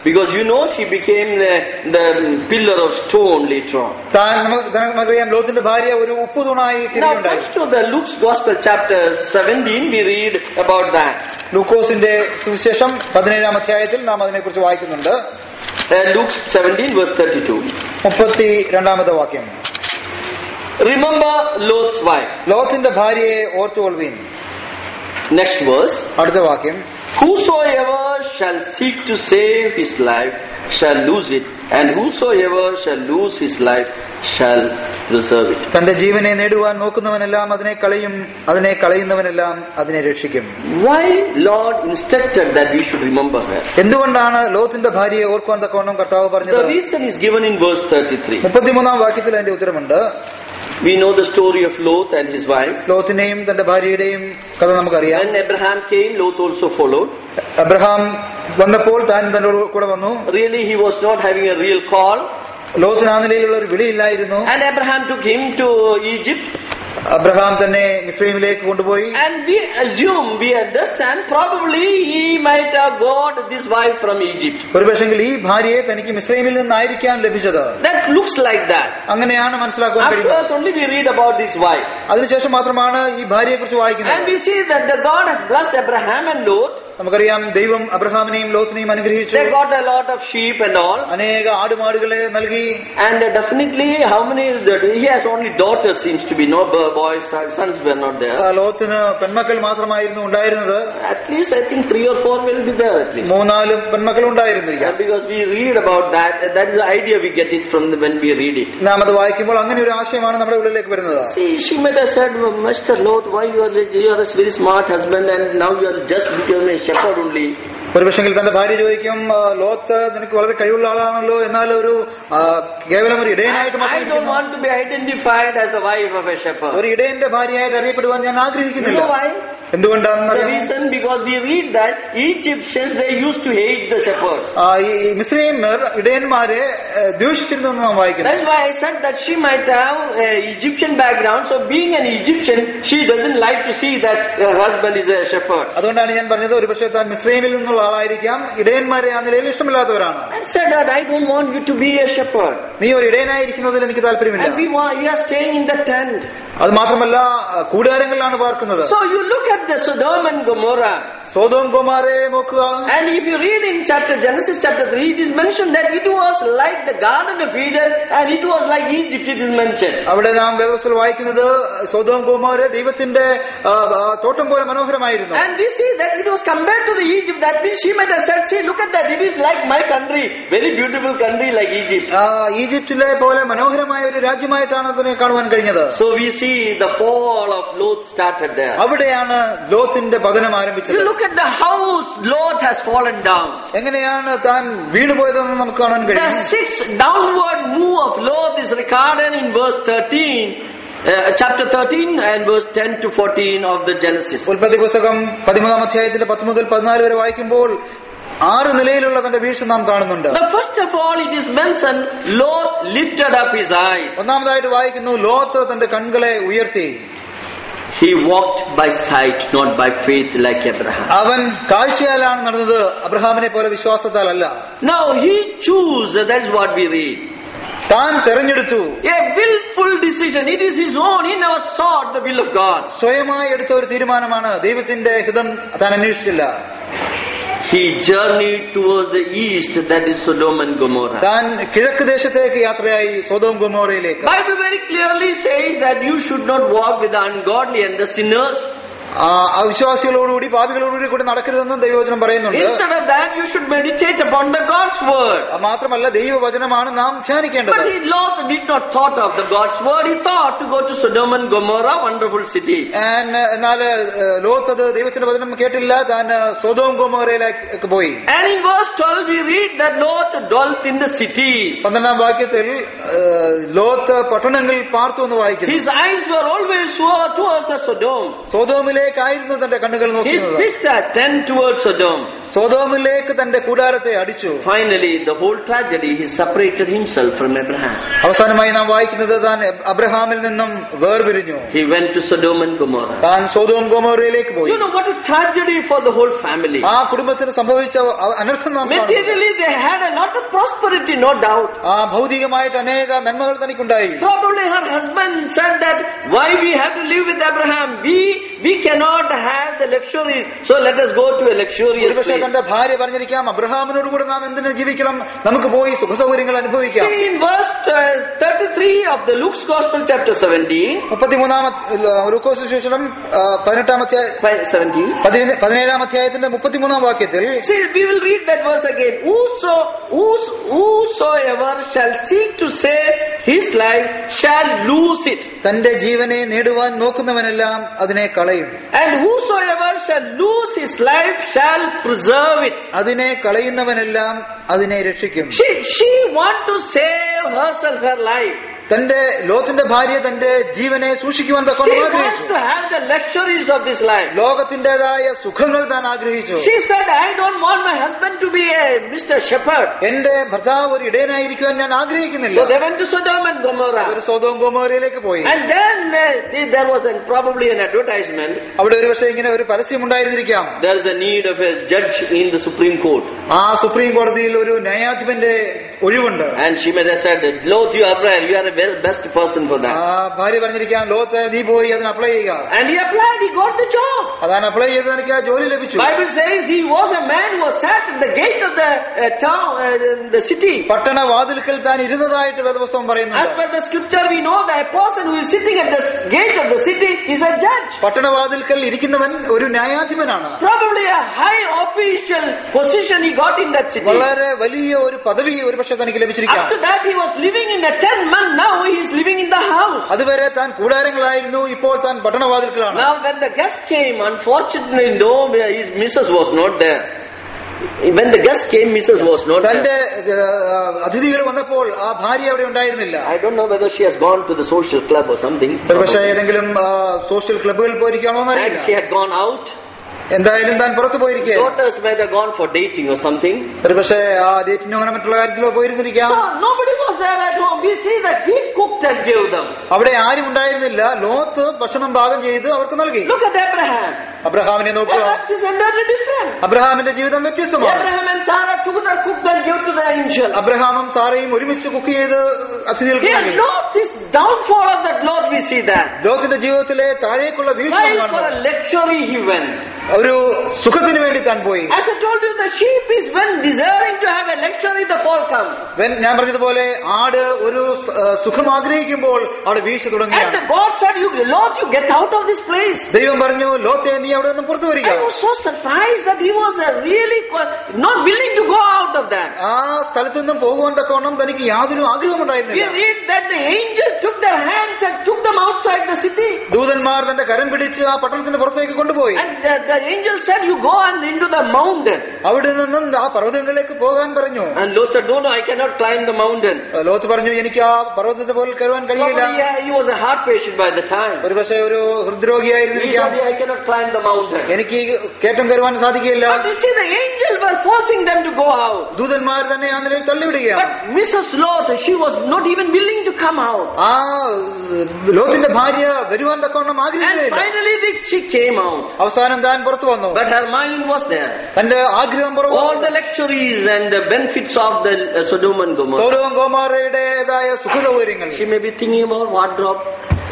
Because you know she became the, the pillar of stone later on. താൻ നമുക്ക് നമുക്കറിയാം ലോത്തിന്റെ ഭാര്യ ഒരു ഉപ്പുതൂണായി Now തിരിയുണ്ടായി. comes to the Luke's Gospel chapter seventeen, we read about that. ലൂക്കോസിന്റെ സുവിശേഷം പതിനേഴാം അധ്യായത്തിൽ നാം അതിനെക്കുറിച്ച് വായിക്കുന്നുണ്ട്. Uh, Luke seventeen verse thirty-two. മുപ്പത്തി രണ്ടാമത്തെ വാക്യം. Remember Lot's wife. ലോത്തിന്റെ ഭാര്യയെ ഓർത്തുകൊള്ളുവീൻ. Next verse. അടുത്ത വാക്യം. Whosoever shall seek to save his life shall lose it, and whosoever shall lose his life shall preserve it. തന്റെ ജീവനെ നേടുവാൻ നോക്കുന്നവനെല്ലാം അതിനെ കളയും, അതിനെ കളയുന്നവനെല്ലാം അതിനെ രക്ഷിക്കും. Why Lord instructed that we should remember her? എന്തുകൊണ്ടാണ് ലോത്തിന്റെ ഭാര്യയെ ഓർക്കുവാൻ തക്കവണ്ണം കർത്താവ് പറഞ്ഞത്? The reason is given in verse thirty-three. മുപ്പത്തിമൂന്നാം വാക്യത്തിൽ അതിന്റെ ഉത്തരമുണ്ട്. We know the story of Lot and his wife. ലോത്തിന്റെയും തന്റെ ഭാര്യയുടെയും കഥ നമുക്കറിയാം. When Abraham came, Lot also followed. Abraham വന്നപ്പോൾ താൻ തന്റെ കൂടെ വന്നു. Really, he was not having a real call. ലോത്തിന് ആ നിലയിലുള്ള ഒരു വിളിയില്ലായിരുന്നു. And Abraham took him to Egypt. Abraham തന്നെ മിസ്രൈമിലേക്ക് കൊണ്ടുപോയി. And we assume, we understand, probably he might have got this wife from Egypt. ഒരുപക്ഷെങ്കിൽ ഈ ഭാര്യയെ തനിക്ക് മിസ്രൈമിൽ നിന്നായിരിക്കാം ലഭിച്ചത്. That looks like that. അങ്ങനെയാണ് മനസ്സിലാക്കാൻ കഴിയുന്നത്. Afterwards only we read about this wife. അതിനുശേഷം മാത്രമാണ് ഈ ഭാര്യയെ കുറിച്ച് വായിക്കുന്നത്. And we see that the God has blessed Abraham and Lot. നമുക്കറിയാം ദൈവം അബ്രഹാമിനെയും ലോത്തിനെയും അനുഗ്രഹിച്ചു. They got a lot of sheep and all. അനേക ആടുമാടുകളെ നൽകി. And definitely, how many? He has only daughters, seems to be. No boys, sons were not there. ലോത്തിന് പെൺമക്കൾ മാത്രമായിരുന്നു ഉണ്ടായിരുന്നത്. At least I think three or four will be there. At least മൂന്നാല് പെൺമക്കൾ ഉണ്ടായിരുന്നിരിക്കാം. Because we read about that. That is the idea we get it from the, when we read it. നാം അത് വായിക്കുമ്പോൾ അങ്ങനെ ഒരു ആശയമാണ് നമ്മുടെ ഉള്ളിലേക്ക് വരുന്നത്. See, she might have said, Mister Lot, why you are you are a very smart husband and now you are just become a shepherd only. ഒരുപക്ഷെങ്കിൽ തന്റെ ഭാര്യ ചോദിക്കും, ലോത്ത് നിനക്ക് വളരെ കഴിവുള്ള ആളാണല്ലോ, എന്നാൽ ഒരു കേവലം ഒരു ഇടയനായിട്ട് I don't want to be identified as the wife of a shepherd. ഒരു ഇടയന്റെ ഭാര്യയായിട്ട് അറിയപ്പെടുവാൻ ഞാൻ ആഗ്രഹിക്കുന്നില്ല. You know why? എന്തുകൊണ്ടാണെന്ന് The reason, because we read that Egyptians, they used to hate the shepherds. ഈ മിസ്രൈമ്യർ ഇടയന്മാരെ ദ്വേഷിച്ചിരുന്നു എന്ന് നാം വായിക്കുന്നു. That's why I said that she might have an Egyptian background. So being an Egyptian, she doesn't like to see that her husband is a shepherd. അതുകൊണ്ടാണ് ഞാൻ പറഞ്ഞത് ഒരുപക്ഷെ താൻ മിസ്രൈമിൽ നിന്നുള്ള ആളായിരിക്കാം, ഇടയന്മാരെ ആ നിലയിൽ ഇഷ്ടമില്ലാത്തവരാണ്. And said that I don't want you to be a shepherd. നീ ഒരു ഇടയനായിരിക്കുന്നതിൽ എനിക്ക് താല്പര്യമില്ല. And we want you are staying in the tent. അത് മാത്രമല്ല കൂടാരങ്ങളിലാണ് പാർക്കുന്നത്. So you look at the Sodom and Gomorrah. Sodom ഗൊമോറയെ നോക്കുക. And if you read in chapter Genesis chapter three, it is mentioned that it was like the Garden of Eden and it was like Egypt. It is mentioned. അവിടെ നാം വേദപുസ്തകത്തിൽ വായിക്കുന്നത് Sodom Gomorrah ദൈവത്തിന്റെ തോട്ടം പോലെ മനോഹരമായിരുന്നു. And we see that it was compared to the Egypt. That means she might have said, see, look at that. It is like my country, very beautiful country like Egypt. ഈജിപ്തിലെ പോലെ മനോഹരമായ ഒരു രാജ്യമായിട്ടാണ് അതിനെ കാണുവാൻ കഴിഞ്ഞത്. So we see the fall of Lot started there. അവിടെയാണ് ലോത്തിന്റെ പതനം ആരംഭിച്ചത്. You look at the house, Lot has fallen down. എങ്ങനെയാണ് താൻ വീണുപോയതെന്ന് നമുക്ക് കാണാൻ കഴിയും. The sixth downward move of Lot is recorded in verse thirteen. Uh, chapter thirteen and verse ten to fourteen of the Genesis. ഉൽപ്പത്തി പുസ്തകം പതിമൂന്നാം അധ്യായത്തിന്റെ പത്ത് മുതൽ പതിനാല് വരെ വായിക്കുമ്പോൾ ആറ് നിലയിലുള്ള തന്റെ വീഴ്ച നാം കാണുന്നുണ്ട്. The first of all, it is mentioned Lot lifted up his eyes. ഒന്നാമതായിട്ട് വായിക്കുന്നു, ലോത്ത് തന്റെ കണ്ണുകളെ ഉയർത്തി. He walked by sight, not by faith like Abraham. അവൻ കാഴ്ചയാലാണ് നടന്നത്, അബ്രഹാമിനെ പോലെ വിശ്വാസത്താലല്ല. Now he chose, that's what we read. താൻ തെരഞ്ഞെടുത്തു. A willful decision. It is his own. He never sought the will of God. സ്വയമായി എടുത്ത ഒരു തീരുമാനമാണ്. ദൈവത്തിന്റെ ഹിതം താൻ അന്വേഷിച്ചില്ല. He journeyed towards the east, that is Sodom and Gomorrah. താൻ കിഴക്ക് ദേശത്തേക്ക് യാത്രയായി സൊദോം ഗൊമോറയിലേക്ക്. Bible very clearly says that you should not walk with the ungodly and the sinners. അവിശ്വാസികളോടുകൂടി പാപികളോടുകൂടി കൂടി നടക്കരുതെന്നും ദൈവവചനം പറയുന്നുണ്ട്. Instead of that, you should meditate upon the God's word. മാത്രമല്ല ദൈവവചനമാണ് നാം ധ്യാനിക്കേണ്ടത്. But Lot did not thought of the God's word. He thought to go to Sodom and Gomorrah, wonderful city. എന്നാൽ ലോത്ത് അത് ദൈവത്തിന്റെ വചനം കേട്ടില്ല, താൻ സൊദോം ഗൊമോറയിലേക്ക് പോയി. And in verse twelve we read that Lot dwelt in the cities. പന്ത്രണ്ടാം വാക്യത്തിൽ Lot പട്ടണങ്ങളിൽ പാർത്തു എന്ന് വായിക്കുന്നു. His eyes were always towards the Sodom. സൊദോമിലേക്കായിരുന്നു തന്റെ കണ്ണുകൾ നോക്കിയത്. His fixed attention towards Sodom. സോദോമിലേക്ക് തന്റെ കൂടാരത്തെ അടിച്ചു. Finally, the whole tragedy, he separated himself from Abraham. അവസാനമായി നാം വായിക്കുന്നത് താൻ അബ്രഹാമിൽ നിന്നും വേർപിരിഞ്ഞു. He went to Sodom and Gomorrah. താൻ സോദോം ഗൊമോറയിലേക്ക് പോയി. You know what a tragedy for the whole family. ആ കുടുംബത്തിന് സംഭവിച്ച അനർത്ഥം നാം കാണുന്നു. Materially they had a lot of prosperity, no doubt. ആ ഭൗതികമായിട്ട് അനേക നന്മകൾ തനിക്കുണ്ടായി. Probably her husband said that why we have to live with Abraham, we we cannot have the luxuries, so let us go to a luxurious പക്ഷേ place. തന്റെ ഭാര്യ പറഞ്ഞിരിക്കാം, അബ്രഹാമിനോട് കൂടെ നാം എന്തിനു ജീവിക്കണം, നമുക്ക് പോയി സുഖസൗകര്യങ്ങൾ അനുഭവിക്കാം. See in verse uh, thirty-three of the Luke's Gospel chapter seventeen, മുപ്പത്തിമൂന്നാമത്തെ ലൂക്കോസ് സുവിശേഷം പതിനെട്ടാമത്തെ seventeen, പതിനേഴാം അധ്യായത്തിന്റെ മുപ്പത്തിമൂന്നാം വാക്യത്തിൽ, see we will read that verse again. Whoso whos- whosoever shall seek to save his life shall lose it, തന്റെ ജീവനെ നേടുവാൻ നോക്കുന്നവനെല്ലാം അതിനെ കളയും. and whosoever shall lose his life shall preserve it. അതിനെ കളയുന്നവനെല്ലാം അതിനെ രക്ഷിക്കും. She she want to save herself, her life. തന്റെ ലോത്തിന്റെ ഭാര്യ തന്റെ ജീവനെ സൂക്ഷിക്കുവാൻ She തക്കവണ്ണം wants ആഗ്രഹിച്ചു. to have the luxuries of this life. ലോകത്തിന്റേതായ സുഖങ്ങൾ താൻ ആഗ്രഹിച്ചു. She said, I don't want my husband to be a Mister Shepherd. എന്റെ ഭർത്താവ് ഒരു ഇടയനായിരിക്കുവാൻ ഞാൻ ആഗ്രഹിക്കുന്നില്ല. So they went to Sodom and Gomorrah. ഒരു സോദോം ഗൊമോറയിലേക്ക് പോയി. And then uh, there was an, probably an advertisement. അവിടെ ഒരു പക്ഷേ ഇങ്ങനെ ഒരു പരസ്യം ഉണ്ടായിരുന്നിരിക്കാം. There is a need of a judge in the Supreme Court. ആ സുപ്രീം കോടതിയിൽ ഒരു ന്യായാധിപന്റെ ഒഴിവുണ്ട്. And she may have said, Lot, you are right, you are the best person for that. ആ ഭാര്യ പറഞ്ഞിരിക്കാം, ലോത്ത് നീ പോയി അതിന് അപ്ലൈ ചെയ്യുക. And he applied, he got the job. അതാണ് അപ്ലൈ ചെയ്ത് എനിക്ക് ആ ജോലി ലഭിച്ചു. Bible says he was a man who was sat at the gate of the uh, town, uh, the city. പട്ടണ വാതിൽക്കൽ താൻ ഇരുന്നതായിട്ട് വേദപുസ്തകം പറയുന്നു. As per the scripture, we know that a person who is sitting at the gate of the city is a judge. പട്ടണ വാതിൽക്കൽ ഇരിക്കുന്നവൻ ഒരു ന്യായാധിപനാണ്. Probably a high official position he got in that city. വളരെ വലിയ ഒരു പദവി ഒരു പക്ഷേ തനിക്ക് ലഭിച്ചിരിക്കാം. After that he was living in a tent man, now he is living in the house. അതുവരെ താൻ കൂടാരങ്ങളായിരുന്നു, ഇപ്പോൾ താൻ പട്ടണവാതിൽക്കലാണ്. Now when the guest came, unfortunately no, his missus was not there. When the guest came, missus was not there. തന്റെ അതിഥികൾ വന്നപ്പോൾ ആ ഭാര്യ അവിടെ ഉണ്ടായിരുന്നില്ല. I don't know whether she has gone to the social club or something. പക്ഷേ ഏതെങ്കിലും social ക്ലബുകളിൽ പോയിരിക്കണോ എന്നറിയില്ല. And she had gone out. എന്തായാലും താൻ പുറത്തു പോയിരിക്കുക. Daughters might have gone for dating or something. ഒരു പക്ഷേ ആ ഡേറ്റിനോ അങ്ങനെ മറ്റുള്ള കാര്യത്തിലോ പോയിരുന്നിരിക്കാം. So nobody was there at home. We see that he cooked and gave them. അവിടെ ആരും ഉണ്ടായിരുന്നില്ല. ലോത്ത് ഭക്ഷണം പാകം ചെയ്ത് അവർക്ക് നൽകി. Look at Abraham. അബ്രഹാമിനെ നോക്കുക. That is entirely different. അബ്രഹാമിന്റെ ജീവിതം വ്യത്യസ്തമാണ്. Abraham and Sarah together cooked and gave to the angel. അബ്രഹാമും സാറയും ഒരുമിച്ച് കുക്ക് ചെയ്ത് അതിഥികൾക്ക് നൽകി. Lot, this downfall of that Lot, we see that. ലോകത്തിന്റെ ജീവിതത്തിലെ താഴേക്കുള്ള വീഴ്ച While for a luxury he went. ഒരു സുഖത്തിന് വേണ്ടി താൻ പോയി. As I told you, the sheep is when desiring to have a luxury, the fall comes. ഞാൻ പറഞ്ഞതുപോലെ ആട് ഒരു സുഖം ആഗ്രഹിക്കുമ്പോൾ അവിടെ വീഴ്ച തുടങ്ങുകയാണ്. And God said, "You Lot, you get out of this place." ദൈവം പറഞ്ഞു, ലോത്തേ നീ അവിടെ നിന്ന് പുറത്തു വരിക. I was so surprised that he was really not willing to go out of that. ആ സ്ഥലത്ത് നിന്നും പോകുവാൻ തക്കവണ്ണം തനിക്ക് യാതൊരു ആഗ്രഹം ഉണ്ടായിരുന്നില്ല. We read that the angel took their hands and took them outside the city. ദൂതന്മാർ തന്റെ കരം പിടിച്ച് ആ പട്ടണത്തിന്റെ പുറത്തേക്ക് കൊണ്ടുപോയി. And the, the angel said, "You go and into the mountain." അവിടെ നിന്നും ആ പർവ്വതങ്ങളിലേക്ക് പോകാൻ പറഞ്ഞു. And Lot said, "No, no, I cannot climb the mountain." Lot പറഞ്ഞു, എനിക്ക് ആ പർവ്വതത്തെ പോലെ കയറുവാൻ കഴിയില്ല. He was a heart patient by the time. ഒരു പക്ഷേ ഒരു ഹൃദ്രോഗിയായിരുന്നിരിക്കാം. He said, "I cannot climb the mountain." എനിക്ക് കയറ്റം കയറുവാൻ സാധിക്കില്ല. But you see, the angels were forcing them to go out. ദൂതന്മാർ തന്നെ ആ നിലയിൽ തള്ളിവിടുകയാണ്. But Missus Lot, she was not even willing to come out. ആ ലോത്തിന്റെ ഭാര്യ വരുവാൻ തക്കവണ്ണം And ആഗ്രഹിച്ചില്ല. finally she came out. അവസാനം താൻ പുറത്തു വന്നു. But her mind was there. തന്റെ ആഗ്രഹം പുറത്തു. All the luxuries and the benefits of the uh, Sodom and Gomorrah. Sodom ഗോമോറയുടേതായ സുഖസൗകര്യങ്ങൾ. She may be thinking about wardrobe.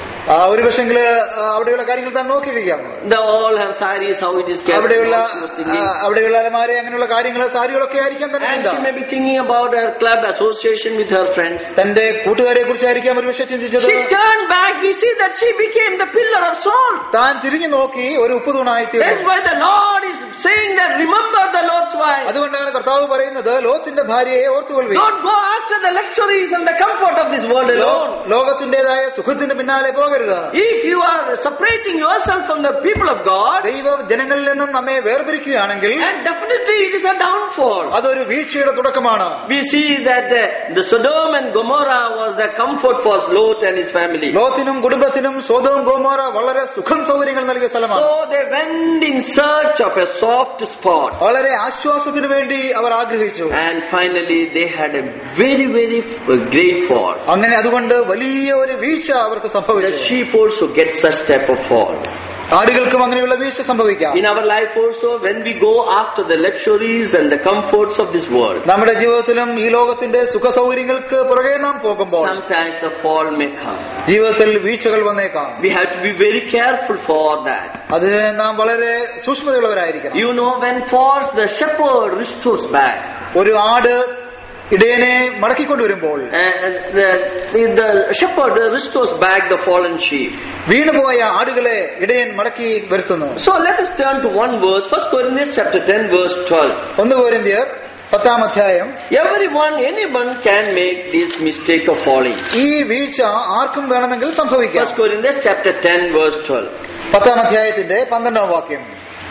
ഒരു പക്ഷെങ്കില് അവിടെയുള്ള കാര്യങ്ങൾ താൻ നോക്കിയിരിക്കാം. They all have saris, how it is kept. അവിടെയുള്ള അവിടെയുള്ള അലമാര അങ്ങനെയുള്ള കാര്യങ്ങൾ സാരികളൊക്കെ ആയിരിക്കാം തന്നെ. And she may be thinking about her club association with her friends. തന്റെ കൂട്ടുകാരെ കുറിച്ചായിരിക്കാം ഒരു പക്ഷേ ചിന്തിച്ചത്. She turned back. We see that she became the pillar of salt. താൻ തിരിഞ്ഞു നോക്കി ഒരു ഉപ്പ് തൂണായി തീർന്നു. That's why the Lord is saying that remember the Lord's wife. അതുകൊണ്ടാണ് കർത്താവ് പറയുന്നത്, ലോത്തിന്റെ ഭാര്യയെ ഓർത്തുകൊള്ളുക. Don't go after the luxuries and the comfort of this world alone. ലോകത്തിന്റേതായ സുഖത്തിന് പിന്നാലെ പോകരുത്. പോകരുത്. If you are separating yourself from the people of God, ദൈവ ജനങ്ങളിൽ നിന്നും നമ്മെ വേർതിരിക്കുകയാണെങ്കിൽ, and definitely it is a downfall. അതൊരു വീഴ്ചയുടെ തുടക്കമാണ്. We see that the, the Sodom and Gomorrah was the comfort for Lot and his family. ലോത്തിനും കുടുംബത്തിനും Sodom Gomorrah വളരെ സുഖം സൗകര്യങ്ങൾ നൽകിയ സ്ഥലമാണ്. So they went in search of a soft spot. വളരെ ആശ്വാസത്തിന് വേണ്ടി അവർ ആഗ്രഹിച്ചു. And finally they had a very very great fall. അങ്ങനെ അതുകൊണ്ട് വലിയ ഒരു വീഴ്ച അവർക്ക് The സംഭവിച്ചു. sheep also get such type of fall. ആടുകൾക്കും അങ്ങനെയുള്ള വീഴ്ച സംഭവിക്കാം. In our life also, when we go after the luxuries and the comforts of this world, നമ്മുടെ ജീവിതത്തിലും ഈ ലോകത്തിന്റെ സുഖ സൗകര്യങ്ങൾക്ക് പുറകെ നാം പോകുമ്പോൾ sometimes the fall may come. ജീവിതത്തിൽ വീഴ്ചകൾ വന്നേക്കാം. We have to be very careful for that. അതിന് നാം വളരെ സൂക്ഷ്മതയുള്ളവരായിരിക്കണം. You know, when falls, the shepherd restores back. ഒരു ആട് ഇടയനെ മടക്കിക്കൊണ്ടുവരുമ്പോൾ And the, the shepherd restores back the fallen sheep. വീണുപോയ ആടുകളെ ഇടയൻ മടക്കി വരുത്തുന്നു. So let us turn to one verse, First Corinthians chapter ten verse twelve. ഒന്ന് കൊരിന്ത്യർ പത്താം അധ്യായം. Everyone, anyone can make this mistake of falling. ഈ വീഴ്ച ആർക്കും വേണമെങ്കിൽ സംഭവിക്കാം. First Corinthians chapter ten verse twelve. പത്താം അധ്യായത്തിന്റെ പന്ത്രണ്ടാം വാക്യം.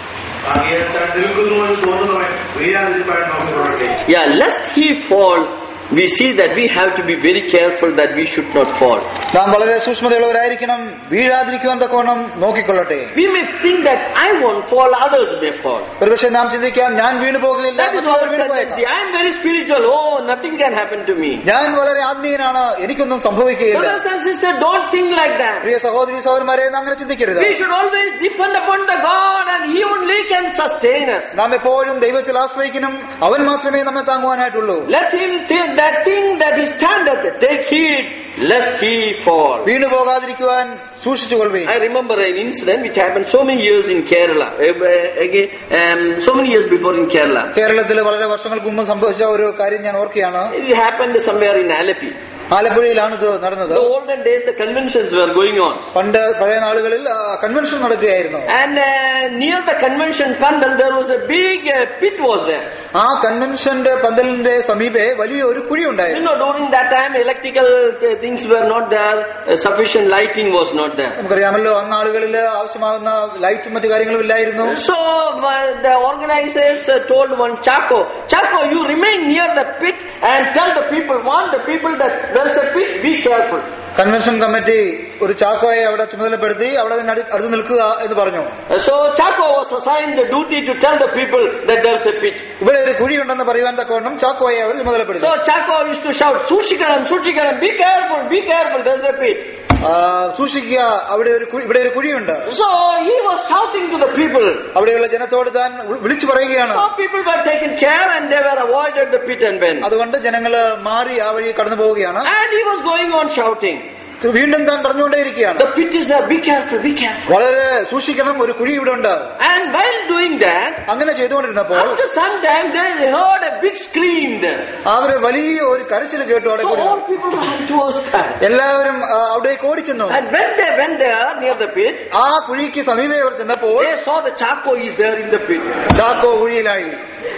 Yeah, lest he fall, we see that we have to be very careful that we should not fall. നാം വളരെ സൂക്ഷ്മതയുള്ളവരായിരിക്കണം. വീഴാതിരിക്കുവാൻ തക്കവണ്ണം നോക്കിക്കൊള്ളട്ടെ. We may think that I won't fall, others may fall. ഒരുപക്ഷെ നാം ചിന്തിക്കാം, ഞാൻ വീണു പോകില്ല, That is our tendency. I am very spiritual. Oh, nothing can happen to me. ഞാൻ വളരെ ആത്മീയനാണ്, എനിക്കൊന്നും സംഭവിക്കുകയില്ല. Brothers and sisters, don't think like that. പ്രിയ സഹോദരി സഹോദരന്മാരെ, അങ്ങനെ ചിന്തിക്കരുത്. We should always depend upon the God, and He only can sustain us. നാം എപ്പോഴും ദൈവത്തിൽ ആശ്രയിക്കണം. അവൻ മാത്രമേ നമ്മെ താങ്ങുവാനായിട്ടുള്ളൂ. Let him think that thing that he standeth, take heed lest he fall. വീണു പോകാതിരിക്കുവാൻ സൂക്ഷിച്ചുകൊള്ളുവീൻ. I remember an incident which happened so many years in Kerala. Again, um, so many years before in Kerala. കേരളത്തിൽ വളരെ വർഷങ്ങൾക്ക് മുമ്പ് സംഭവിച്ച ഒരു കാര്യം ഞാൻ ഓർക്കുകയാണ്. It happened somewhere in Alleppey. ആലപ്പുഴയിലാണ് ഇത് നടന്നത്. The olden days the conventions were going on. പണ്ട് പഴയ നാളുകളിൽ കൺവെൻഷൻ നടക്കുകയായിരുന്നു. And uh, near the convention pandal there was a big uh, pit was there. ആ കൺവെൻഷന്റെ പന്തലിന്റെ സമീപേ വലിയ ഒരു കുഴി You ഉണ്ടായിരുന്നു. know, during that time electrical uh, things were not there, uh, sufficient lighting was not there. നമുക്കറിയാമല്ലോ, അന്ന് ആളുകളിൽ ആവശ്യമാകുന്ന ലൈറ്റും മറ്റു കാര്യങ്ങളും ഇല്ലായിരുന്നു. So uh, the organizers uh, told one Chaco, Chaco, you remain near the pit and tell the people, warn the people that there is a pit, be careful. Convention committee ഒരു ചാക്കോയെ അവിടെ ചുമതലപ്പെടുത്തി അവിടെ അടുത്ത് നിൽക്കുക എന്ന് പറഞ്ഞു. So Chaco was assigned the duty to tell the people that there is a pit. ഇവിടെ ഒരു കുഴിയുണ്ടെന്ന് പറയുവാൻ തക്കവണ്ണം ചാക്കോയെ അവർ ചുമതലപ്പെടുത്തി. So Chaco used to shout, Sushikaram, Sushikaram, be careful, be careful, there is a pit. സൂക്ഷിക്കുക, അവിടെ ഒരു ഇവിടെ ഒരു കുഴിയുണ്ട്. So he was shouting to the people. അവിടെയുള്ള ജനത്തോട് താൻ വിളിച്ചു പറയുകയാണ്. So people were taken care and they were avoided the pit and went. അതുകൊണ്ട് ജനങ്ങള് മാറി ആ വഴി കടന്നു പോവുകയാണ്. And he was going on shouting. വീണ്ടും താൻ പറഞ്ഞുകൊണ്ടേയിരിക്കുകയാണ്. The pit is there, be careful, be careful. വളരെ സൂക്ഷിക്കണം, ഒരു കുഴി ഇവിടെ ഉണ്ട്. And while doing that, അങ്ങനെ ചെയ്തുകൊണ്ടിരുന്നപ്പോൾ after some time they heard a big scream there. അവര് വലിയ ഒരു കരച്ചിൽ കേട്ടു. അവിടെ So all people ran towards that. എല്ലാവരും അവിടേക്ക് ഓടിച്ചെന്നു. And when they went there near the pit, ആ കുഴിക്ക് സമീപേ അവർ ചെന്നപ്പോൾ they saw the Chaco is there in the pit. Chacko കുഴിയിലായി.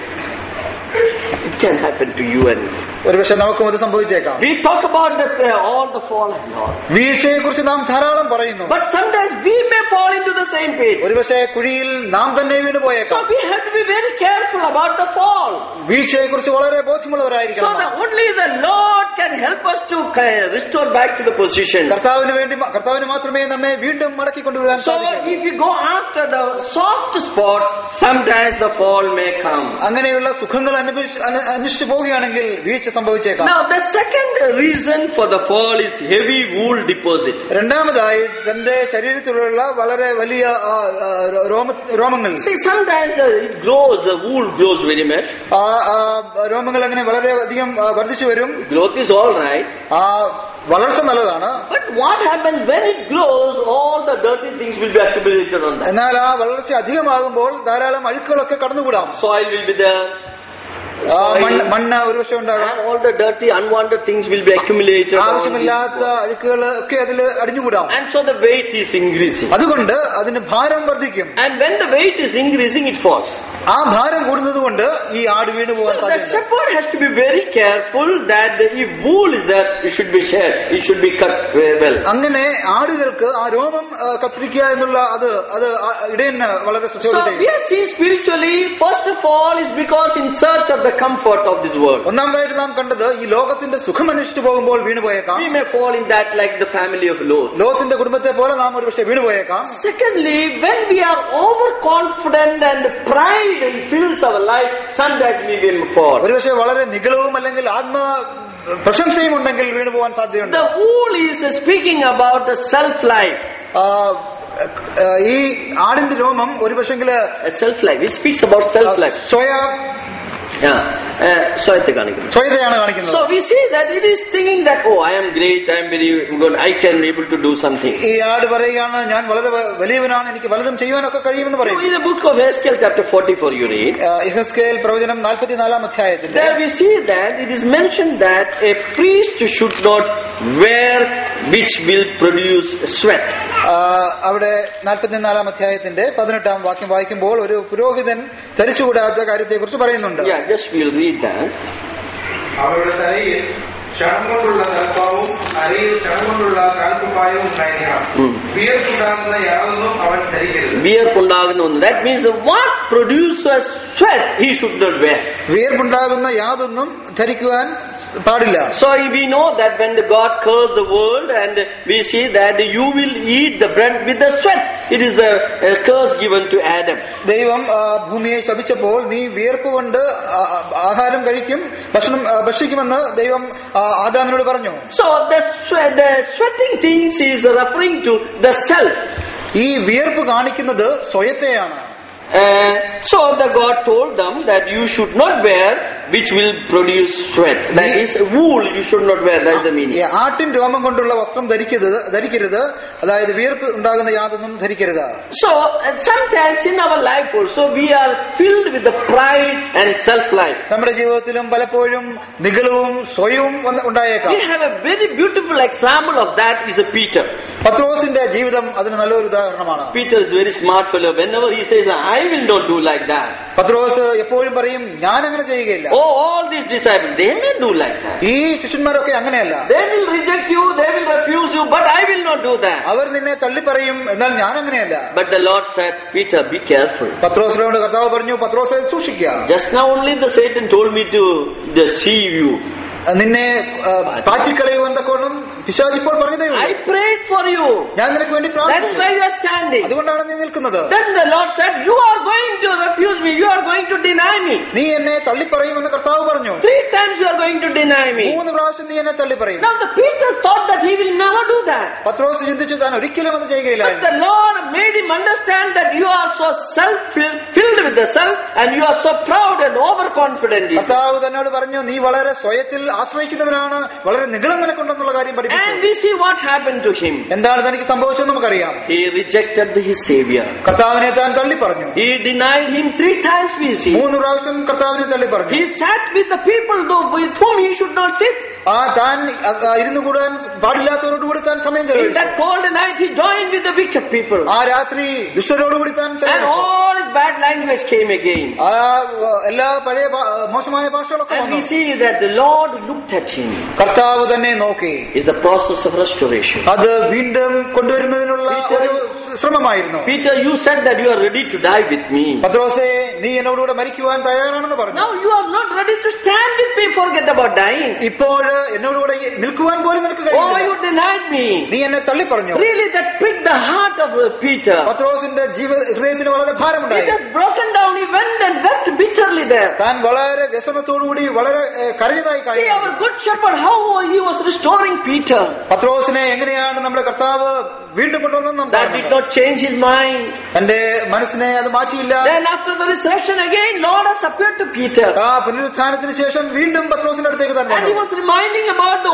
It can happen to you and me. ഒരു പക്ഷെ നമുക്കും അത് സംഭവിച്ചേക്കാം. We talk about the, uh, all the fall and all. വീഴ്ചയെ കുറിച്ച് നാം ധാരാളം പറയുന്നു. But sometimes we may fall into the same pit. ഒരു പക്ഷേ കുഴിയിൽ നാം തന്നെ വീണു So പോയേക്കാം. we have to be very careful about the fall. വീഴ്ചയെ കുറിച്ച് വളരെ So ബോധ്യമുള്ളവരായിരിക്കണം. that only the Lord can help us to restore back to the position. കർത്താവിന് വേണ്ടി കർത്താവിന് മാത്രമേ നമ്മെ വീണ്ടും മടക്കി കൊണ്ടുവരാൻ So സാധിക്കൂ. if we go after the soft spots, sometimes the fall may come. അങ്ങനെയുള്ള സുഖങ്ങൾ അന്വേഷിച്ചു പോവുകയാണെങ്കിൽ വീഴ്ച സംഭവിച്ചേക്കാം. Now the second reason for the fall is heavy wool deposit. രണ്ടാമതായി തന്റെ ശരീരത്തിലുള്ള വളരെ വലിയ രോമങ്ങൾ. See, sometimes the, it grows, the wool grows very much. ആ രോമങ്ങൾ അങ്ങനെ വളരെ അധികം വർദ്ധിച്ചു വരും. Growth is all right. ആ വളർച്ച നല്ലതാണ്. But what happens when it grows? All the dirty things will be accumulated on that. എന്നാൽ ആ വളർച്ച അധികമാകുമ്പോൾ ധാരാളം അഴുക്കുകളൊക്കെ കടന്നുകൂടാം. Soil will be there. മണ്ണ് ഒരു പക്ഷേ ഉണ്ടാകാം. All the dirty unwanted things will be accumulated. ആവശ്യമില്ലാത്ത അഴുക്കുകൾ ഒക്കെ അതിൽ അടിഞ്ഞുകൂടാം. And so the weight is increasing. അതുകൊണ്ട് അതിന് ഭാരം വർദ്ധിക്കും. And when the weight is increasing, it falls. ആ ഭാരം കൂടുന്നത് കൊണ്ട് ഈ ആട് വീണു പോകാൻ So the സാധ്യത. shepherd has to be very careful that if wool is there, it should be shed, it should be cut very well. അങ്ങനെ ആടുകൾക്ക് ആ രോമം ആ, കത്തിരിക്കുക എന്നുള്ള അത് അത് ആ ഇടയന് വളരെ So ശ്രദ്ധയോടെ we are seeing spiritually, first of all, is because in search of the comfort of this world. ഒന്നാമതായിട്ട് നാം കണ്ടത് ഈ ലോകത്തിന്റെ സുഖം അന്വേഷിച്ചു പോകുമ്പോൾ വീണുപോയേക്കാം. We may fall in that like the family of Lot. ലോകത്തിന്റെ കുടുംബത്തെ പോലെ നാം ഒരു പക്ഷേ വീണുപോയേക്കാം. Secondly, when we are overconfident and pride fills our life, sometimes we will fall. ഒരു പക്ഷേ വളരെ നിഗളവും അല്ലെങ്കിൽ ആത്മ പ്രശംസയും ഉണ്ടെങ്കിൽ വീണുപോകാൻ സാധ്യതയുണ്ട്. The wool is speaking about the self-life. ആ, ആ, ഈ ആടിന്റെ രോമം ഒരു പക്ഷെങ്കില് Self-life. It speaks about self-life. സ്വയ Yeah. Uh, so I think സ്വയതയാണ് കാണിക്കുന്നത്. So we see that it is thinking that, oh, I am great, I am very good, I can be able to do something. ഈ ആട് പറയുകയാണ് ഞാൻ വളരെ വ- വലിയവനാണ്, എനിക്ക് വലുതും ചെയ്യുവാനൊക്കെ കഴിയുമെന്ന് So പറയും. in the book of Ezekiel chapter forty-four you read, യഹെസ്കേൽ പ്രവചനം നാൽപ്പത്തിനാലാം അധ്യായത്തിൽ there we see that it is mentioned that a priest should not wear which will produce sweat. അവിടെ നാൽപ്പത്തിനാലാം അധ്യായത്തിന്റെ പതിനെട്ടാം വാക്യം വായിക്കുമ്പോൾ ഒരു പുരോഹിതൻ ധരിച്ചുകൂടാത്ത കാര്യത്തെ കുറിച്ച് പറയുന്നുണ്ട്. Yeah, just we'll read that. അവരുടെ തലയിൽ ചണം കൊണ്ടുള്ള തലപ്പാവും അരയിൽ ചണം കൊണ്ടുള്ള കാൽക്കുപ്പായവും ധരിക്കണം. Hmm. വിയർപ്പുണ്ടാകുന്ന യാതൊന്നും അവൻ ധരിക്കരുത്. വിയർപ്പുണ്ടാകുന്നു. That means the what produces sweat he should not wear. വിയർപ്പുണ്ടാകുന്ന യാതൊന്നും ധരിക്കുവാൻ പാടില്ല. So we know that when the God cursed the world and we see that you will eat the bread with the sweat. It is the uh, curse given to Adam. ദൈവം ആ, ഭൂമിയെ ശപിച്ചപ്പോൾ നീ വിയർപ്പ് കൊണ്ട് ആ, ആഹാരം കഴിക്കും, ഭക്ഷണം ആ, ഭക്ഷിക്കുമെന്ന് ദൈവം ആ, ആദാമിനോട് പറഞ്ഞു. So the sweat, the sweating things is referring to the self. ഈ വിയർപ്പ് കാണിക്കുന്നത് സ്വയത്തെയാണ്. Uh, so the God told them that you should not wear which will produce sweat. That is wool you should not wear. That is the meaning. ഈ ആട്ടിൻ രോമം കൊണ്ടുള്ള വസ്ത്രം ധരിക്കരുത് ധരിക്കരുത് അതായത് വിയർപ്പ് ഉണ്ടാകുന്ന യാതൊന്നും ധരിക്കരുത്. So uh, sometimes in our life also we are filled with the pride and self-life. നമ്മുടെ ജീവിതത്തിലും പലപ്പോഴും നിഗളവും സ്വയവും വന്ന് ഉണ്ടായേക്കാം. We have a very beautiful example of that is a Peter. പത്രോസിന്റെ ജീവിതം അതിന് നല്ലൊരു ഉദാഹരണമാണ്. Peter is very smart fellow. Whenever he says, I will not do like that. പത്രോസ് എപ്പോഴും പറയും ഞാൻ അങ്ങനെ ചെയ്യുകയില്ല. Oh, all these disciples, they may do like that. ഈ ശിഷ്യന്മാരൊക്കെ അങ്ങനെയല്ല. They will reject you, they will refuse you, but I will not do that. അവർ നിന്നെ തള്ളി പറയും, എന്നാൽ ഞാൻ അങ്ങനെയല്ല. But the Lord said, Peter, be careful. പത്രോസിനോട് കർത്താവ് പറഞ്ഞു, പത്രോസെ സൂക്ഷിക്കുക. Just now only the Satan told me to deceive you. നിന്നെ പാറ്റിക്കളയുവാൻ തക്കോണം പിശാച് ഇപ്പോൾ പറഞ്ഞതേ ഉള്ളൂ. I prayed for you. ഞാൻ നിനക്ക് വേണ്ടി That is പ്രാർത്ഥിച്ചു. why you are standing. അതുകൊണ്ടാണ് നീ നിൽക്കുന്നത്. Then the Lord said, you are going to refuse me, you are going to deny me. നീ എന്നെ തള്ളിപ്പറയുമെന്ന് കർത്താവ് പറഞ്ഞു. Three times you are going to deny me. മൂന്ന് പ്രാവശ്യം നീ എന്നെ തള്ളിപ്പറയും. Now the Peter thought that he will never do that. പത്രോസ് ചിന്തിച്ചു താൻ ഒരിക്കലും അത് ചെയ്യുകയില്ല. But the Lord made him understand that you are so self-filled, filled with the self, and you are so proud and overconfident. കർത്താവ് തന്നോട് പറഞ്ഞു, നീ വളരെ സ്വയത്തിൽ ആശ്രയിക്കുന്നവനാണ്, വളരെ നിഗളം നിനക്കുണ്ടെന്നുള്ള കാര്യം And പഠിപ്പിച്ചു. we see what happened to him. എന്താണ് തനിക്ക് സംഭവിച്ചതെന്ന് നമുക്കറിയാം. He rejected his Savior. കർത്താവിനെ താൻ തള്ളി പറഞ്ഞു. He denied him three times, we see. മൂന്ന് പ്രാവശ്യം കർത്താവിനെ തള്ളി പറഞ്ഞു. He sat with the people though with whom he should not sit. ആ താൻ ഇരുന്നു കൂടാൻ പാടില്ലാത്തവരോടുകൂടി താൻ സമയം In ചെലവഴിച്ചു. that cold night, he joined with the wicked people. ആ രാത്രി ദുഷ്ടരോടുകൂടി താൻ And ചെലവഴിച്ചു. all his bad language came again. ആ എല്ലാ പഴയ ഭാ- മോശമായ ഭാഷകളൊക്കെ And വന്നു. we see that the Lord looked at him. കർത്താവ് തന്നെ നോക്കി. It's the process of restoration. അത് വീണ്ടും കൊണ്ടുവരുന്നതിനുള്ള ഒരു ശ്രമമായിരുന്നു. Peter, you said that you are ready to die with me. പത്രോസേ, നീ എന്നോടുകൂടെ മരിക്കുവാൻ തയ്യാറാണെന്ന് പറഞ്ഞു. Now you are not ready to stand with me, forget about dying. ഇപ്പോൾ എന്നോടുകൂടെ നിൽക്കുവാൻ പോലും നിനക്ക് Oh, കഴിയില്ല. you denied me. നീ എന്നെ തള്ളി പറഞ്ഞു. Really, that pricked the heart of uh, Peter. പത്രോസിന്റെ ജീവ ഹൃദയത്തിന് വളരെ It ഭാരമുണ്ടായി. has broken down. He went and wept bitterly there. താൻ വളരെ വ്യസനത്തോടുകൂടി വളരെ ഏഹ്, കരഞ്ഞതായി See കഴിഞ്ഞു. our good shepherd, how he was restoring Peter. പത്രോസിനെ എങ്ങനെയാണ് നമ്മുടെ കർത്താവ് വീണ്ടും കൊണ്ടുവന്നെന്നും That did not change his mind. തന്റെ മനസ്സിനെ അത് മാറ്റിയില്ല. Then after the resurrection again, Lord has appeared to Peter. ആ പുനരുത്ഥാനത്തിന് ശേഷം വീണ്ടും പത്രോസിന്റെ അടുത്തേക്ക് താൻ And he വന്നു. was reminding about the old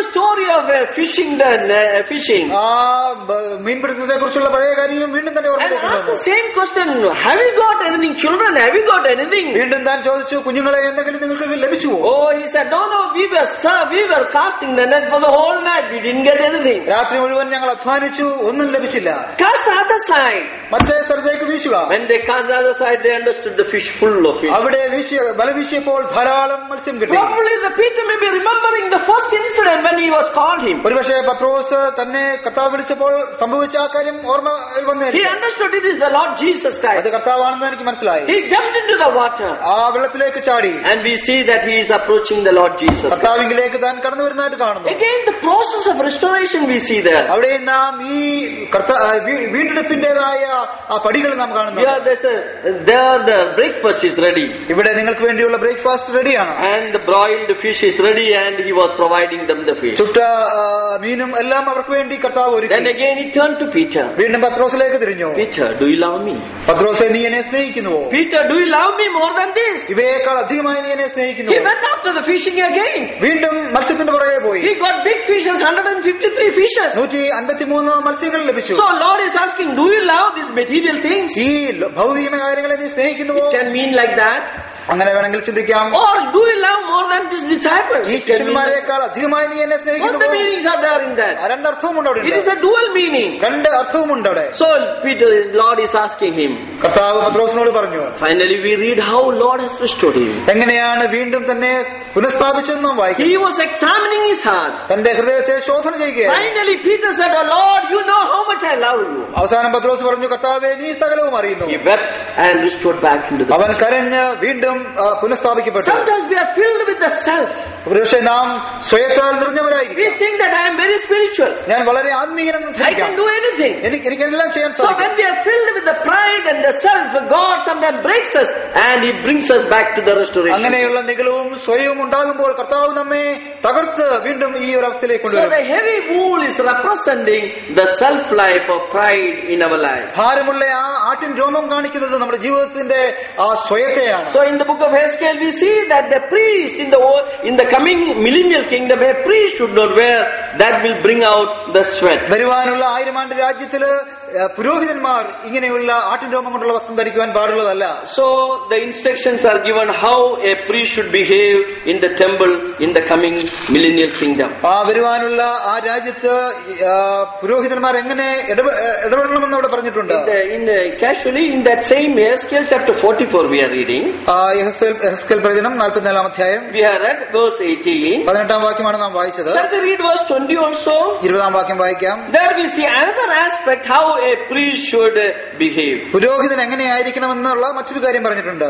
the story of uh, fishing, the uh, fishing. ആ ബ- മീൻപിടുത്തത്തെ കുറിച്ചുള്ള പഴയ കാര്യം വീണ്ടും തന്നെ And ഓർമ്മയിലേക്ക് ask the കൊണ്ടുവന്നു. same question, have you got anything? Children, have you got anything? വീണ്ടും താൻ ചോദിച്ചു, കുഞ്ഞുങ്ങളെ എന്തെങ്കിലും നിങ്ങൾക്ക് ലഭിച്ചുവോ? Oh, he said, no, no, we were, sir, we were casting the net for the whole night. We didn't get anything. രാത്രി മുഴുവൻ ഞങ്ങൾ അധ്വാനിച്ചു, ഒന്നും ലഭിച്ചില്ല. Cast the other side. മറ്റേ സ്ഥലത്തേക്ക് വീശുക. When they cast the other side, they understood the fish full of fish. അവിടെ വീശിയ വല വീശിയപ്പോൾ ധാരാളം മത്സ്യം കിട്ടി. Probably the Peter may be remembering the first incident when he was called him. ഒരുപക്ഷെ പത്രോസ് തന്നെ കർത്താവ് വിളിച്ചപ്പോൾ സംഭവിച്ച ആ കാര്യം ഓർമ്മ He വന്നിരിക്കും. understood it is the Lord Jesus അത് Christ. കർത്താവാണെന്ന് എനിക്ക് മനസ്സിലായി. He jumped into the water. ആ വെള്ളത്തിലേക്ക് ചാടി And we see that he is approaching the Lord Jesus Christ. കർത്താവിലേക്ക് താൻ കടന്നു വരുന്നതായിട്ട് കാണുന്നു. Again, the process of restoration we see there. അവിടെ നാം ഈ കർത്താ വീ- വീണ്ടെടുപ്പിന്റേതായ ആ പടികൾ നാം കാണുന്നു. Here there's a, there the breakfast is ready. ഇവിടെ നിങ്ങൾക്ക് വേണ്ടിയുള്ള ബ്രേക്ക്ഫാസ്റ്റ് റെഡിയാണ്. And the broiled fish is ready and he was providing them the fish. ചുട്ട ആ, മീനും എല്ലാം അവർക്ക് വേണ്ടി കർത്താവ് ഒരുക്കി. Then again he turned to Peter. വീണ്ടും പത്രോസിലേക്ക് തിരിഞ്ഞു. Peter, do you love me? പത്രോസെ, നീ എന്നെ സ്നേഹിക്കുന്നുവോ? Peter, do you love me more than this? ഇവയേക്കാൾ അധികമായി നീ എന്നെ He സ്നേഹിക്കുന്നുവോ? went after the fishing again. വീണ്ടും മത്സ്യത്തിന്റെ പുറകെ പോയി. He got big fishes, one hundred fifty-three fishes. നൂറ്റി അൻപത്തിമൂന്ന് മത്സ്യങ്ങൾ ലഭിച്ചു. So Lord is asking, do you love these material things? ഈ ഭൗതികമായ കാര്യങ്ങളെ നീ സ്നേഹിക്കുന്നുവോ? It can mean like that. അങ്ങനെ വേണമെങ്കിൽ ചിന്തിക്കാം. Or do you love more than these disciples? ഈ It can mean like that. ശിഷ്യന്മാരെക്കാൾ അധികമായി നീ എന്നെ Both the സ്നേഹിക്കുന്നുവോ? meanings are there in that. ആ രണ്ടർത്ഥവുമുണ്ട് അവിടെ. It is a dual meaning. രണ്ട് അർത്ഥവുമുണ്ട് അവിടെ. So Peter, Lord is asking him. കർത്താവ് പത്രോസിനോട് പറഞ്ഞു. Finally we read how Lord has restored him. എങ്ങനെയാണ് വീണ്ടും തന്നെ പുനഃസ്ഥാപിച്ചെന്ന് നാം വായിക്കുന്നു. He was examining his heart. തന്റെ ഹൃദയത്തെ ശോധന ചെയ്യുകയാണ്. Finally Peter said, oh Lord, you know how much I love you. അവസാനം പത്രോസ് പറഞ്ഞു, കർത്താവേ, നീ സകലവും അറിയുന്നു. He wept and restored back into the അവൻ കരഞ്ഞ് വീണ്ടും ആ, പുനഃസ്ഥാപിക്കപ്പെട്ടു. Sometimes we are filled with the self. പക്ഷേ നാം സ്വയത്താൽ We നിറഞ്ഞവരായിരിക്കും. think that I am very spiritual. ഞാൻ വളരെ ആത്മീയനെന്ന് I ധരിക്കാം. can do anything. എനിക്ക് എനിക്കെല്ലാം ചെയ്യാൻ So when സാധിക്കും. we are filled with the pride and the self, God sometimes breaks us and He brings us back to the restoration. അങ്ങനെയുള്ള നിഗളവും സ്വയവും ഉണ്ടാകുമ്പോൾ കർത്താവ് നമ്മെ തകർത്ത് വീണ്ടും ഈ ഒരു അവസ്ഥയിലേക്ക് So കൊണ്ടുവരും. the heavy wool is representing the self life of pride in our life. ഭാരമുള്ള ആ ആട്ടിൻ രോമം കാണിക്കുന്നത് നമ്മുടെ ജീവിതത്തിന്റെ ആ സ്വയത്തെയാണ്. So in the book of Ezekiel we see that the priest in the in the coming millennial kingdom, a priest should not wear that will bring out the sweat. വരുവാനുള്ള ആയിരം ആണ്ട് രാജ്യത്തില് ആ, പുരോഹിതന്മാർ ഇങ്ങനെയുള്ള ആട്ടിൻ രോമം കൊണ്ടുള്ള വസ്ത്രം ധരിക്കുവാൻ പാടുള്ളതല്ല. So the instructions are given how a priest should behave in the temple in the coming millennial kingdom. ആ വരുവാനുള്ള ആ രാജ്യത്ത് ആ, പുരോഹിതന്മാർ എങ്ങനെ ഇടപെ- ഇടപെടണമെന്ന് അവിടെ പറഞ്ഞിട്ടുണ്ട്. In the, in the, casually in that same Ezekiel chapter forty-four we are reading. ആ, യെഹെസ്കേൽ യെഹെസ്കേൽ പ്രവചനം നാൽപ്പത്തിനാലാം അധ്യായം We have read verse eighteen. പതിനെട്ടാം വാക്യമാണ് നാം വായിച്ചത്. Shall we read verse twenty also? ഇരുപതാം വാക്യം വായിക്കാം. There we see another aspect how a priest should uh, behave. പുരോഹിതൻ എങ്ങനെയായിരിക്കണമെന്നുള്ള മറ്റൊരു കാര്യം പറഞ്ഞിട്ടുണ്ട്.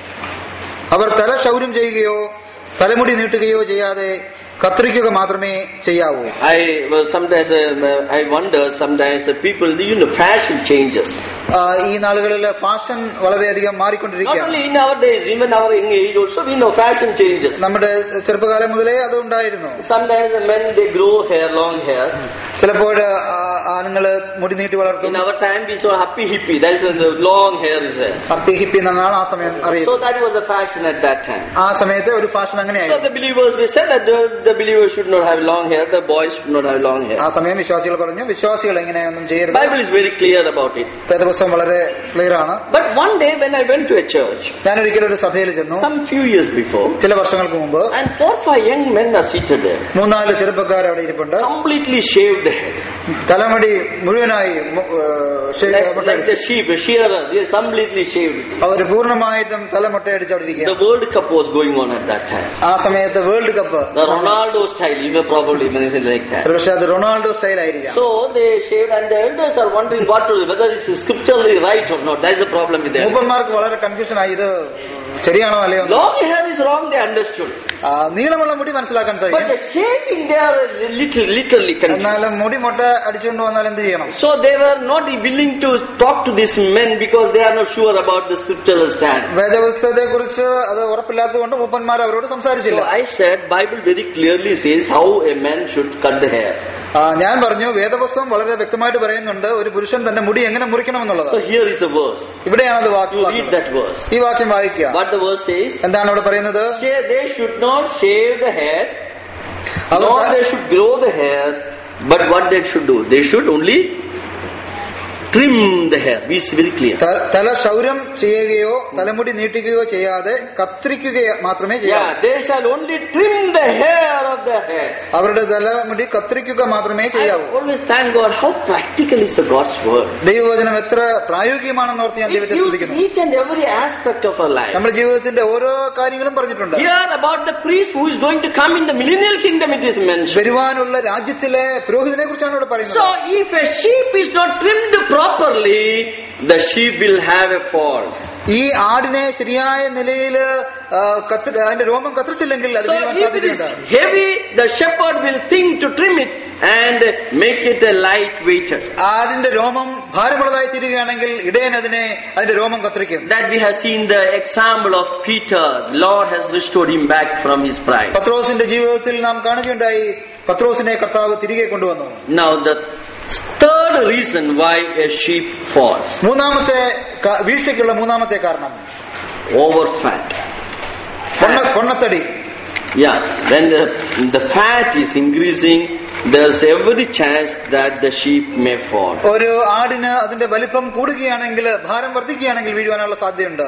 അവർ തല ക്ഷൗരം ചെയ്യുകയോ തലമുടി നീട്ടുകയോ ചെയ്യാതെ കത്രിക്കുക മാത്രമേ ചെയ്യാവൂ. I well, sometimes uh, I wonder sometimes the people, you know, fashion changes. ആ, ഈ നാളുകളിൽ ഫാഷൻ വളരെയധികം Not മാറിക്കൊണ്ടിരിക്കുകയാണ്. only in our days, even our young age also we know fashion changes. നമ്മുടെ ചെറുപ്പകാലം മുതലേ അത് ഉണ്ടായിരുന്നു. Sometimes the men they grow hair, long hair. ചിലപ്പോൾ ആണുങ്ങള് മുടി നീട്ടി വളർത്തും. In our time we saw happy hippie. That is the long hair is there. Happy hippie എന്നാണ് ആ സമയം So അറിയുന്നത്. that was the fashion at that time. ആ സമയത്തെ ഒരു ഫാഷൻ So അങ്ങനെയായിരുന്നു. the believers we said that the, the believers should not have long hair, the boys should not have long hair. ആ സമയം വിശ്വാസികൾ പറഞ്ഞു, വിശ്വാസികൾ എങ്ങനെയൊന്നും ചെയ്യരുത്. Bible is very clear about it. വേദപുസ്തകം വളരെ ക്ലിയർ ആണ്. But one day when I went to a church, ഞാൻ ഒരിക്കലും ഒരു സഭയിൽ ചെന്നു, some few years before, ചില വർഷങ്ങൾക്ക് മുമ്പ്. and four or five young men are seated there, മൂന്നാല് ചെറുപ്പക്കാർ അവിടെ ഇരിപ്പുണ്ട്. completely shaved the head. തലമുടി മുഴുവനായി മു- ഏഹ് ഷേ- Like, like മുട്ടയടിച്ചു. the sheep, a shearer, they are completely shaved. അവർ പൂർണ്ണമായിട്ടും തലമുട്ടയടിച്ച് അവിടെ ഇരിക്കുക. The World Cup was going on at that time. ആ സമയത്ത് world cup, The Ronaldo style, you know, probably anything like that. പക്ഷെ അത് റൊണാൾഡോ സ്റ്റൈൽ ആയിരിക്കാം. So they shaved, and the elders are wondering what to do, whether this is scripturally right or not. That is the problem with them. മൂപ്പന്മാർക്ക് വളരെ confusion ആയി, ഇത് ശരിയാണോ അല്ലയോ? Long hair is wrong, they understood. ആ, നീളമുള്ള മുടി മനസ്സിലാക്കാൻ But സാധിക്കും. the shaving, they are little, literally confused. എന്നാലും മുടി മുട്ട അടിച്ചുകൊണ്ട് വന്നാൽ എന്ത് ചെയ്യണം? So they were not willing to talk to these men because they are not sure about the scriptural stand. വേദപുസ്തകത്തെ കുറിച്ച് അത് ഉറപ്പില്ലാത്തതുകൊണ്ട് മൂപ്പന്മാർ അവരോട് So സംസാരിച്ചില്ല. I said, Bible very clearly says how a man should cut the hair. ആ, ഞാൻ പറഞ്ഞു, വേദപുസ്തകം വളരെ വ്യക്തമായിട്ട് പറയുന്നുണ്ട് ഒരു പുരുഷൻ തന്റെ മുടി എങ്ങനെ മുറിക്കണം എന്നുള്ളത്. So here is the verse. ഇവിടെയാണ് അത് You വാക്യം. read that verse. ഈ വാക്യം വായിക്കുക. What the verse says? എന്താണ് അവിടെ പറയുന്നത്? Say they should not shave the head Nor they should grow the hair, but what they should do? They should only trim the hair. Be very clear. തല ക്ഷൗരം ചെയ്യുകയോ തലമുടി നീട്ടിക്കുകയോ ചെയ്യാതെ കത്രിക്കുക മാത്രമേ ചെയ്യാവൂ. Yeah, they shall only trim the hair of their head. അവരുടെ തലമുടി കത്രിക്കുക മാത്രമേ ചെയ്യാവൂ. I always thank God how practical is the God's word. ദൈവവചനം എത്ര പ്രായോഗികമാണെന്ന് ഓർത്ത് ഞാൻ ദൈവത്തെ സ്തുതിക്കുന്നു. Each and every aspect of our life. നമ്മുടെ ജീവിതത്തിന്റെ ഓരോ കാര്യങ്ങളും പറഞ്ഞിട്ടുണ്ട്. Here about the priest who is going to come in the millennial kingdom it is mentioned. വരുവാനുള്ള രാജ്യത്തിലെ പുരോഹിതനെ കുറിച്ചാണ് ഇവിടെ പറയുന്നത്. So if a sheep is not trimmed properly, the sheep will have a fall. ഈ ആടിനെ ശരിയായ നിലയിൽ അതിന്റെ രോമം കത്തിച്ചില്ലെങ്കിൽ അത് വീഴുവാൻ സാധ്യതയുണ്ട്. Heavy, the shepherd will think to trim it and make it a light weighted. ആടിന്റെ രോമം ഭാരമുള്ളതായി തീരുകയാണെങ്കിൽ ഇടയൻ അതിനെ അതിന്റെ രോമം കത്തിരിക്കും. That we have seen the example of Peter. Lord has restored him back from his pride. പത്രോസിന്റെ ജീവിതത്തിൽ നാം കാണുകയുണ്ടായി, പത്രോസിനെ കർത്താവ് തിരികെ കൊണ്ടുവന്നു. Now the third reason why a sheep falls. മൂന്നാമത്തെ വീഴ്ചയ്ക്കുള്ള മൂന്നാമത്തെ കാരണം overfat. കൊണ്ണത്തടി. Yeah, when the, the fat is increasing, there's every chance that the sheep may fall. ഒരു ആടിന് അതിന്റെ വലിപ്പം കൂടുകയാണെങ്കിൽ, ഭാരം വർദ്ധിക്കുകയാണെങ്കിൽ വീഴുവാനുള്ള സാധ്യതയുണ്ട്.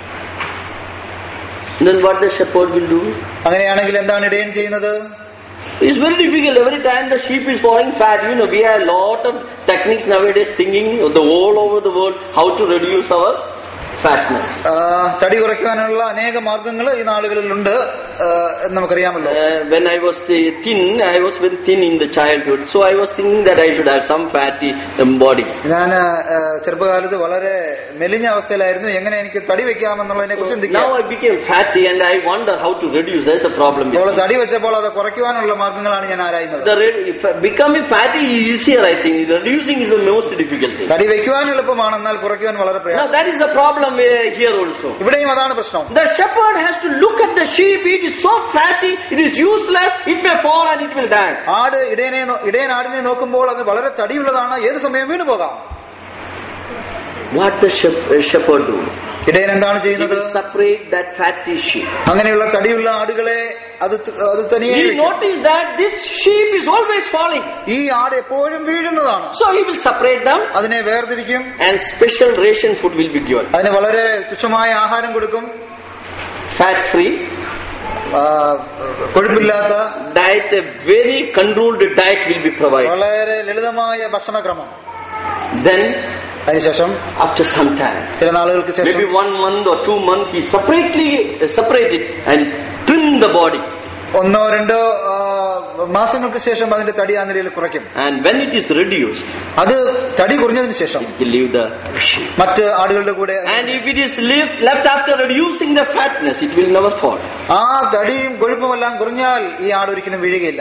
Then what the shepherd will do? അങ്ങനെയാണെങ്കിൽ എന്താണ് ഇടയൻ ചെയ്യുന്നത്? It's very difficult. Every time the sheep is falling fat, you know, we have a lot of techniques nowadays thinking the all over the world how to reduce our fatness. തടി കുറയ്ക്കാനുള്ള അനേക മാർഗങ്ങൾ ഈ നാളുകളിലുണ്ട് നമുക്കറിയാമല്ലോ. When I was thin, I was very thin in the childhood, so I was thinking that I should have some fatty body. ഞാൻ ചെറുപ്പകാലത്ത് വളരെ മെലിഞ്ഞ അവസ്ഥയിലായിരുന്നു. എങ്ങനെ എനിക്ക് തടി വെക്കാമെന്നുള്ളതിനെ കുറിച്ച് ചിന്തിക്കാം. Now I became fatty and I wonder how to reduce. That's the problem. അപ്പോൾ തടി വെച്ചപ്പോൾ അത് കുറയ്ക്കുവാനുള്ള മാർഗങ്ങളാണ് ഞാൻ ആരായുന്നത്. The becoming fatty is easier, I think. Reducing is the most difficult thing. തടി വെക്കുവാൻ എളുപ്പമാണ്, എന്നാൽ കുറയ്ക്കുവാൻ വളരെ പ്രയാസം. Now that is the problem here also. ഇവിടെയും അതാണ് പ്രശ്നം. The shepherd has to look at the sheep. It is so fatty, it is useless, it may fall and it will die. ആട് ഇടയനെ ഇടയൻ ആടിനെ നോക്കുമ്പോൾ അത് വളരെ തടിയുള്ളതാണ്, ഏത് സമയം വീണു പോകാം. What the shepherd do? ഇടയൻ എന്താണ് ചെയ്യുന്നത്? Separate that fatty sheep. അങ്ങനെയുള്ള തടിയുള്ള ആടുകളെ അത് അത് തനിയെ. He noticed that this sheep is always falling. ഈ ആട് എപ്പോഴും വീഴുന്നതാണ്. So he will separate them. അതിനെ വേർതിരിക്കും. And special ration food will be given. അതിന് വളരെ തുച്ഛമായ ആഹാരം കൊടുക്കും. Fat free, കൊഴുപ്പില്ലാത്ത diet, a very controlled diet will be provided. വളരെ ലളിതമായ ഭക്ഷണക്രമം. Then അതിനുശേഷം after some time, ചില നാളുകൾക്ക് ശേഷം, maybe one month or two months, he separately uh, separate it and trim the body. ഒന്നോ രണ്ടോ മാസങ്ങൾക്ക് ശേഷം അതിന്റെ തടി ആ നിലയിൽ കുറയ്ക്കും. And when it is reduced, അത് തടി കുറഞ്ഞതിന് ശേഷം leave the sheep. മറ്റ് ആടുകളുടെ കൂടെ. And if it is left left after reducing the fatness, it will never fall. ആ തടിയും കൊഴുപ്പുമെല്ലാം കുറഞ്ഞാൽ ഈ ആട് ഒരിക്കലും വീഴുകയില്ല.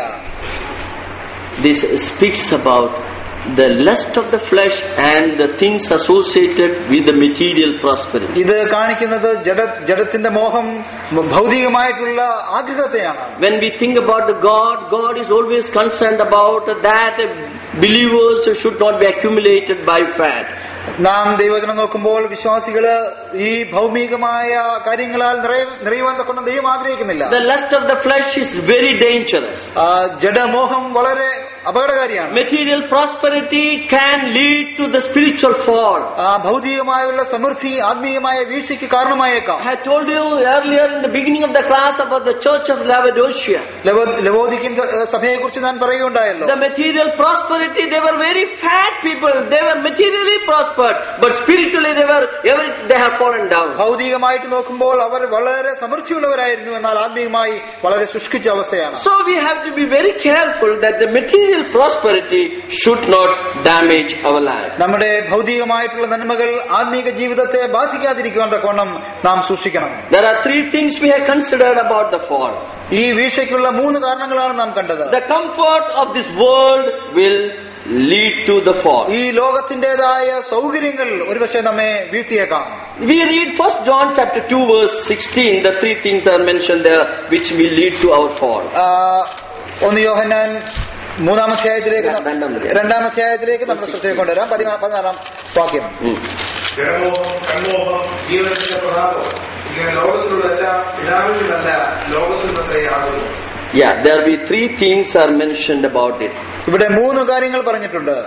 This speaks about the lust of the flesh and the things associated with the material prosperity. ഇത് കാണിക്കുന്നത് ജഡ ജഡത്തിന്റെ മോഹം, ഭൗതികമായിട്ടുള്ള ആഗ്രഹത്തെയാണ്. When we think about the God, God is always concerned about that believers should not be accumulated by fat. നാം ദൈവവചനം നോക്കുമ്പോൾ വിശ്വാസികള് ഈ ഭൗമികമായ കാര്യങ്ങളാൽ നിറയുവാൻ തക്കൊണ്ട് ദൈവം ആഗ്രഹിക്കുന്നില്ല. The lust of the flesh is very dangerous. ജഡമോഹം വളരെ അപകടകാരിയാണ്. Material prosperity can lead to the spiritual fall. ഭൗതികമായുള്ള സമൃദ്ധി ആത്മീയമായ വീഴ്ചയ്ക്ക് കാരണമായേക്കാം. I told you earlier in the beginning of the class about the church of Laodicea. ലവോദിക്കൻ സഭയെ കുറിച്ച് ഞാൻ പറയുകയുണ്ടായല്ലോ. The material prosperity, they were very fat people. They were materially prospered, but spiritually they were every they have fallen down. ഭൗതികമായിട്ട് നോക്കുമ്പോൾ അവർ വളരെ സമൃദ്ധിയുള്ളവരായിരുന്നു, എന്നാൽ ആത്മീയമായി വളരെ ശുഷ്കിച്ച അവസ്ഥയാണ്. So we have to be very careful that the material prosperity should not damage our life. നമ്മുടെ ഭൗതികമായിട്ടുള്ള നന്മകൾ ആത്മീക ജീവിതത്തെ ബാധിക്കാതിരിക്കുവാൻ തക്കവണ്ണം നാം സൂക്ഷിക്കണം. There are three things we have considered about the fall. ഈ വീഴ്ചയ്ക്കുള്ള മൂന്ന് കാരണങ്ങളാണ് നാം കണ്ടത്. The comfort of this world will lead to the fall. ഈ ലോകത്തിന്റേതായ സൗകര്യങ്ങൾ ഒരുപക്ഷെ നമ്മെ വീഴ്ത്തിയേക്കാം. We read First John chapter two verse sixteen. The three things are mentioned there which will lead to our fall. ഒന്ന് യോഹന്നാൻ മൂന്നാം അധ്യായത്തിലേക്ക് രണ്ടാം അധ്യായത്തിലേക്ക് നമ്മുടെ ശ്രദ്ധയെ കൊണ്ടുവരാം. പതിനാറാം വാക്യം. ജഡമോഹം, കൺമോഹം, ജീവനത്തിന്റെ പ്രതാപം, ഇങ്ങനെ ലോകത്തിലുള്ള എല്ലാം പിതാവിൽ നിന്നല്ല ലോകത്തിൽ നിന്നേ ആകുന്നു. Yeah, there will be three things are mentioned about it. ഇവിടെ മൂന്ന് കാര്യങ്ങൾ പറഞ്ഞിട്ടുണ്ട്.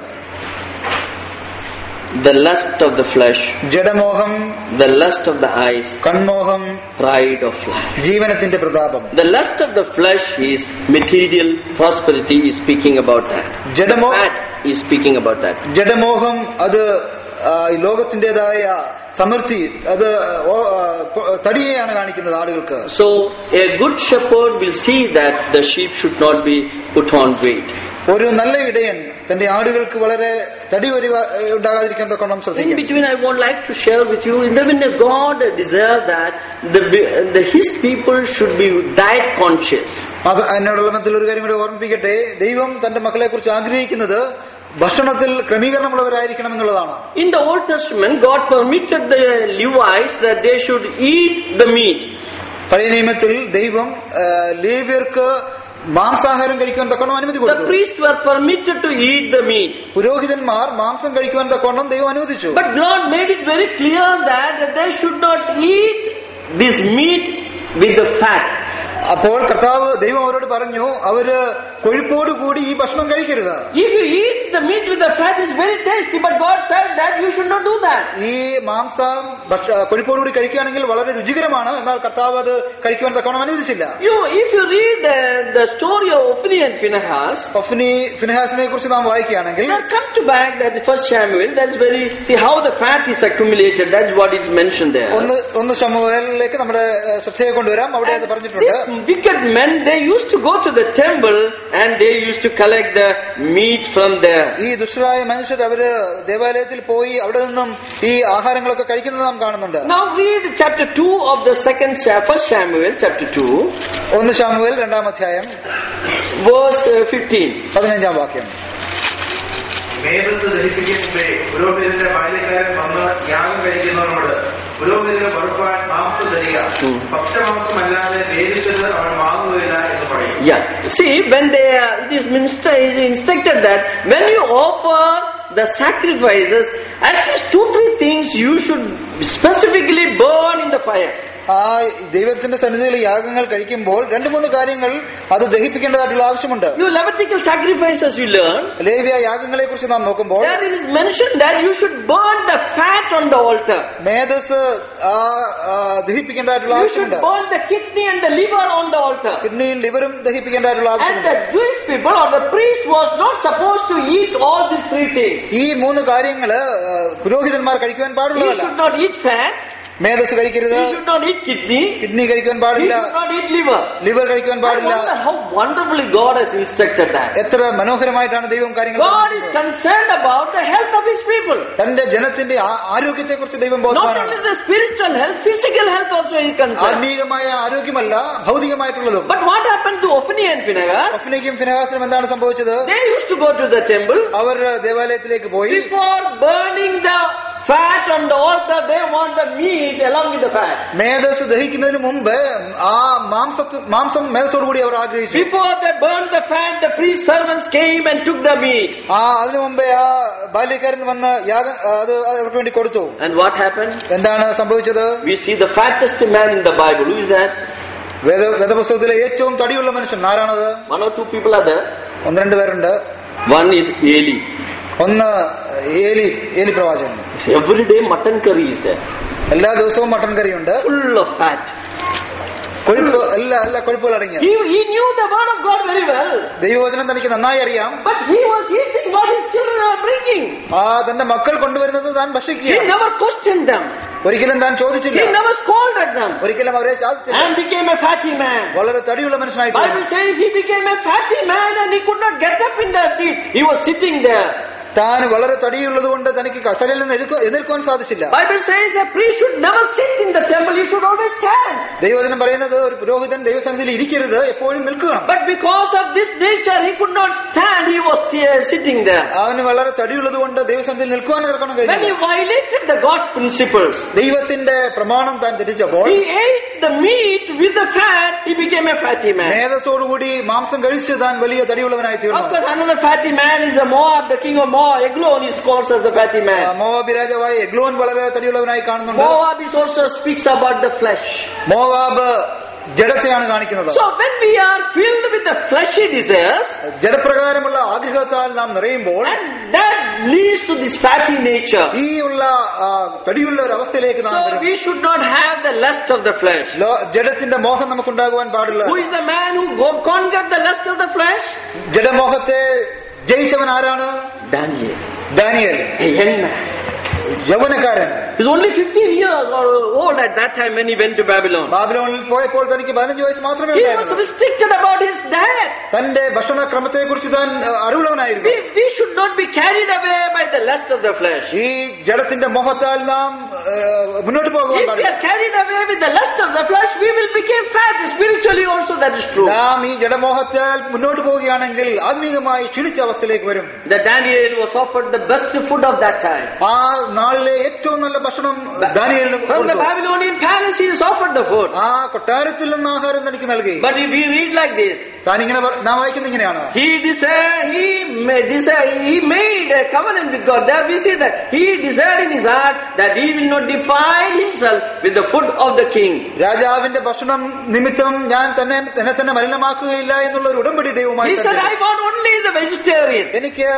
The lust of the flesh, ജഡമോഹം, the lust of the eyes, കൺമോഹം, pride of life. ജീവനത്തിന്റെ പ്രതാപം. The lust of the flesh is material prosperity, is speaking about that. ജഡമോ That is speaking about that. ജഡമോഹം അത് ലോകത്തിന്റേതായ സമൃദ്ധി, അത് തടിയെയാണ് കാണിക്കുന്നത് ആളുകൾക്ക്. So a good shepherd will see that the sheep should not be put on weight. ഒരു നല്ല ഇടയൻ തന്റെ ആടുകൾക്ക് വളരെ തടി ഉണ്ടാകാതിരിക്കാൻ തക്കോണം In ശ്രദ്ധിക്കും. between, I would like to share with you, in the when God desire that the, the His people should be diet conscious. അത് അതിനോടുള്ള ബന്ധത്തിൽ ഒരു കാര്യം കൂടി ഓർമ്മിപ്പിക്കട്ടെ. ദൈവം തന്റെ മക്കളെ കുറിച്ച് ആഗ്രഹിക്കുന്നത് ഭക്ഷണത്തിൽ ക്രമീകരണമുള്ളവരായിരിക്കണം എന്നുള്ളതാണ്. In the Old Testament, God permitted the Levites that they should eat the meat. പഴയ നിയമത്തിൽ ദൈവം ലേവ്യർക്ക് മാംസാഹാരം കഴിക്കുവാൻ തക്കോണം അനുമതി The കൊടുത്തു. priests were permitted to eat the meat. പുരോഹിതന്മാർ മാംസം കഴിക്കുവാൻ തക്കോണം ദൈവം അനുവദിച്ചു. But God made it very clear that they should not eat this meat with the fat. അപ്പോൾ കർത്താവ് ദൈവം അവരോട് പറഞ്ഞു, അവര് കൊഴുപ്പോട് കൂടി ഈ ഭക്ഷണം കഴിക്കരുത്. If you eat the meat with the fat, it's very tasty, but God said that you should not do that. ഈ മാംസം കൊഴുപ്പോട് കൂടി കഴിക്കുകയാണെങ്കിൽ വളരെ രുചികരമാണ്, എന്നാൽ കർത്താവ് അത് കഴിക്കുവാൻ തക്കോണം അനുവദിച്ചില്ല. You, if you read the, the story of Hophni and Phinehas, ഒഫ്നി ഫിനെഹാസിനെ കുറിച്ച് നാം വായിക്കുകയാണെങ്കിൽ, now come to back that first Samuel, that's very, see how the fat is accumulated, that's what is mentioned there. ഒന്ന് ഒന്ന് ശമൂവേലിലേക്ക് നമ്മുടെ ശ്രദ്ധയെ കൊണ്ടുവരാം. അവിടെ അത് പറഞ്ഞിട്ടുണ്ട്. These wicked men, they used to go to the temple and they used to collect the meat from there. ഈ ദുഷ്ടരായ മനുഷ്യർ അവര് ദേവാലയത്തിൽ പോയി അവിടെ നിന്നും ഈ ആഹാരങ്ങളൊക്കെ കഴിക്കുന്നത് നാം കാണുന്നുണ്ട്. Now read chapter two of the second first Samuel, chapter two, ഒന്ന് ശമൂവേൽ രണ്ടാം അധ്യായം verse fifteen. പതിനഞ്ചാം വാക്യം. മേധസ് ദഹിപ്പിക്കും മുമ്പേ പുരോഹിതന്റെ ബാല്യക്കാരൻ വന്ന് യാഗം കഴിക്കുന്നവരോട് പുരോഹിതന് വറുപ്പാൻ മാംസം തരിക, ഭക്ഷ്യമാംസമല്ലാതെ വേദിച്ചത് അവൻ വാങ്ങുകയില്ല എന്ന് പറയും. Yeah. See, when they are, it is minister, it is instructed that when you offer the sacrifices, at least two, three things you should specifically burn in the fire. ആ ദൈവത്തിന്റെ സന്നിധിയിൽ യാഗങ്ങൾ കഴിക്കുമ്പോൾ രണ്ടു മൂന്ന് കാര്യങ്ങൾ അത് ദഹിപ്പിക്കേണ്ടതായിട്ടുള്ള ആവശ്യമുണ്ട്. You Levitical sacrifices you learn. ലേവ്യ യാഗങ്ങളെ കുറിച്ച് നാം നോക്കുമ്പോൾ There is mentioned that you should burn the fat on the altar. Medas ദഹിപ്പിക്കേണ്ടതായിട്ടുള്ള You should ആവശ്യമുണ്ട്. burn the kidney and the liver on the altar. കിഡ്നിയും ലിവറും ദഹിപ്പിക്കേണ്ടതായിട്ടുള്ള And ആവശ്യമുണ്ട്. the Jewish people or the priest was not supposed to eat all these three things. ഈ മൂന്ന് കാര്യങ്ങള് പുരോഹിതന്മാർ കഴിക്കുവാൻ He പാടുള്ളതല്ല. should not eat fat. Medas കഴിക്കരുത്, He should not eat kidney. Kidney കഴിക്കുവാൻ He പാടില്ല, should not eat liver. Liver കഴിക്കുവാൻ I പാടില്ല. wonder how wonderfully God has instructed that. എത്ര മനോഹരമായിട്ടാണ് ദൈവം കാര്യങ്ങൾ God is പറഞ്ഞിരിക്കുന്നത്. concerned about the health of His people. തന്റെ ജനത്തിന്റെ ആരോഗ്യത്തെ കുറിച്ച് ദൈവം Not ബോധവാനാണ്. only the spiritual health, physical health also He is concerned. ആത്മീയമായ ആരോഗ്യമല്ല, ഭൗതികമായിട്ടുള്ളതും. But what happened to Hophni and Phinehas? ഒഫ്നിക്കും ഫിനെഹാസിനും എന്താണ് സംഭവിച്ചത്? They used to go to the temple. അവർ ദേവാലയത്തിലേക്ക് പോയി. Before burning the fat on the altar, they want the meat along with the fat. Medas ദഹിക്കുന്നതിന് മുമ്പ് ആ മാംസ മാംസം മേധസ്സോടുകൂടി അവർ ആഗ്രഹിച്ചു. Before they burned the fat, the priest servants came and took the meat. ആ അതിനു മുമ്പേ ആ ബാല്യക്കാരൻ വന്ന് യാഗം അത് അവർക്ക് വേണ്ടി കൊടുത്തു. And what happened? എന്താണ് സംഭവിച്ചത്? We see the fattest man in the Bible. Who is that? വേദ വേദപുസ്തകത്തിലെ ഏറ്റവും തടിയുള്ള മനുഷ്യൻ ആരാണത്? One or two people are there. ഒന്ന് രണ്ട് പേരുണ്ട്. One is Eli. ഒന്ന് ഏലി ഏലി പ്രവാചകൻ. Every day mutton curry is there. എല്ലാ ദിവസവും മട്ടൻ കറിയുണ്ട്, Full of fat. കൊഴുപ്പ് എല്ലാ എല്ലാ കൊഴുപ്പുകൾ അടങ്ങിയ. He, he knew the word of God very well. ദൈവവചനം തനിക്ക് നന്നായി അറിയാം. But he was eating what his children are bringing. ആ തന്റെ മക്കൾ കൊണ്ടുവരുന്നത് താൻ He ഭക്ഷിക്കുക. never questioned them. ഒരിക്കലും താൻ ചോദിച്ചില്ല, He never scolded them. ഒരിക്കലും അവരെ ശാസിച്ചില്ല. And became a fatty man. വളരെ തടിയുള്ള മനുഷ്യനായി Bible തീർന്നു. says he became a fatty man and he could not get up in the seat. He was sitting there. താൻ വളരെ തടിയുള്ളത് കൊണ്ട് തനിക്ക് കസരയിൽ നിന്ന് എഴുക- എഴുന്നേൽക്കുവാൻ സാധിച്ചില്ല. Bible says a priest should never sit in the temple. He should always stand. ദൈവവചനം പറയുന്നത് ഒരു പുരോഹിതൻ ദൈവസന്നിധിയിൽ ഇരിക്കരുത്, എപ്പോഴും നിൽക്കണം. But because of this nature, he could not stand. He was uh, sitting there. അവന് വളരെ തടിയുള്ളത് കൊണ്ട് ദൈവസന്നിധിയിൽ നിൽക്കുവാൻ കിടക്കണം When he കഴിഞ്ഞു. violated the God's principles, ദൈവത്തിന്റെ പ്രമാണം താൻ തെറ്റിച്ചപ്പോൾ he ate the meat with the fat. He became a fatty man. മേധസ്സോടുകൂടി മാംസം കഴിച്ച് താൻ വലിയ തടിയുള്ളവനായി Of തീർന്നു. course, another fatty man is a Moab, the king of Moab. Eglon is called as the fatty man. Moab രാജാവായ Eglon വളരെ തടിയുള്ളവനായി കാണുന്നുണ്ട്. Moab is also speaks about the flesh. Moab ജഡത്തെയാണ് കാണിക്കുന്നത്. So when we are filled with the fleshy desires, ജഡപ്രകാരമുള്ള ആഗ്രഹത്താൽ നാം നിറയുമ്പോൾ, and that leads to this fatty nature. ഈ ഉള്ള തടിയുള്ള ഒരു അവസ്ഥയിലേക്ക് നാം So വരും. we should not have the lust of the flesh. ജഡത്തിന്റെ മോഹം നമുക്കുണ്ടാകുവാൻ പാടില്ല. Who is the man who conquered the lust of the flesh? ജഡമോഹത്തെ ജയിച്ചവൻ ആരാണ്? Daniel. Daniel, A young man. യൗവനക്കാരൻ. He was only fifteen years old at that time when he went to Babylon. ബാബിലോണിൽ പോയപ്പോൾ തനിക്ക് പതിനഞ്ച് വയസ്സ് മാത്രമേ He was ഉണ്ടായിരുന്നുള്ളൂ. restricted about his diet. തന്റെ ഭക്ഷണക്രമത്തെ കുറിച്ച് താൻ അറിവുള്ളവനായിരുന്നു. We, we should not be carried away by the lust of the flesh. ഈ ജഡത്തിന്റെ മോഹത്താൽ നാം മുന്നോട്ട് പോകുവാൻ If we പാടില്ല. are carried away with the lust of the flesh, we will become fat. Spiritually also that is true. നാം ഈ ജഡമോഹത്താൽ മുന്നോട്ട് പോവുകയാണെങ്കിൽ ആത്മീകമായി ക്ഷീണിച്ച അവസ്ഥയിലേക്ക് വരും. The Daniel was offered the best food of that time. ആ നാളിലെ ഏറ്റവും നല്ല ഭക്ഷണം ദാനിയേലിന് From the കൊടുത്തു. Babylonian palace, he is offered the food. ആ കൊട്ടാരത്തിൽ നിന്ന് ആഹാരം തനിക്ക് നൽകി. But if we read like this, താൻ ഇങ്ങനെ നാം വായിക്കുന്നത് ഇങ്ങനെയാണ്. he desired, he made, desired, he made a covenant with God. There we see that he desired in his heart that he will not defile himself with the food of the king. രാജാവിന്റെ ഭക്ഷണം നിമിത്തം ഞാൻ തന്നെ എന്നെ തന്നെ മലിനമാക്കുകയില്ല എന്നുള്ള ഒരു ഉടമ്പടി ദൈവമായി. He said, I want only the vegetarian. എനിക്ക്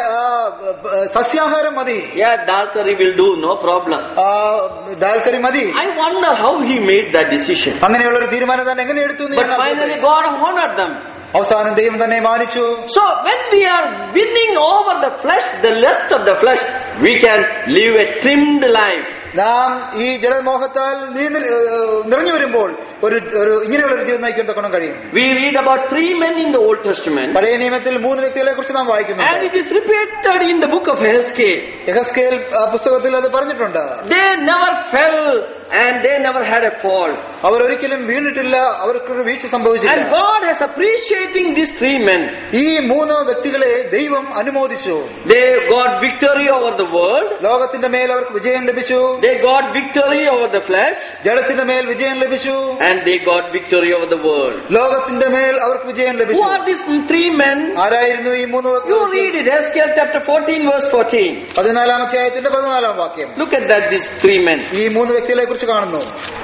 സസ്യാഹാരം മതി. Yeah, dal curry will do, no problem. ദാൽക്കറി മതി. I wonder how he made that decision. അങ്ങനെയുള്ള ഒരു തീരുമാനം തന്നെ എങ്ങനെ എടുത്തു? But finally God honored them. അവസാനം ദൈവം തന്നെ മാനിച്ചു. So when we are winning over the flesh, the lust of the flesh, we can live a trimmed life. നാം ഈ ജഡമോഹത്താൽ നിറഞ്ഞു വരുമ്പോൾ ഒരു ഇങ്ങനെയുള്ള ഒരു ജീവിതം നയിക്കാൻ തക്കണം കഴിയും. We read about three men in the Old Testament. പഴയ നിയമത്തിൽ മൂന്ന് വ്യക്തികളെ കുറിച്ച് നാം വായിക്കുന്നു. And it is repeated in the book of Hezkel. യെഹെസ്കേൽ പുസ്തകത്തിൽ അത് പറഞ്ഞിട്ടുണ്ട്. They never fell and they never had a fall. അവർ ഒരിക്കലും വീണിട്ടില്ല, അവർക്കൊരു വീഴ്ച സംഭവിച്ചില്ല. And God is appreciating these three men. ഈ മൂന്ന് വ്യക്തികളെ ദൈവം അനുമോദിച്ചു. They got victory over the world. ലോകത്തിന്റെ മേൽ അവർക്ക് വിജയം ലഭിച്ചു. They got victory over the flesh. ജഡത്തിന്റെ മേൽ വിജയം ലഭിച്ചു. And they got victory over the world. ലോകത്തിന്റെ മേൽ അവർക്ക് വിജയം Who ലഭിച്ചു. are these three men? ആരായിരുന്നു ഈ മൂന്ന് You read it, Hezkel chapter fourteen verse fourteen. പതിനാലാം അധ്യായത്തിന്റെ പതിനാലാം വാക്യം. Look at that, these three men. ഈ മൂന്ന് വ്യക്തികളെ കുറിച്ച് കാണുന്നു.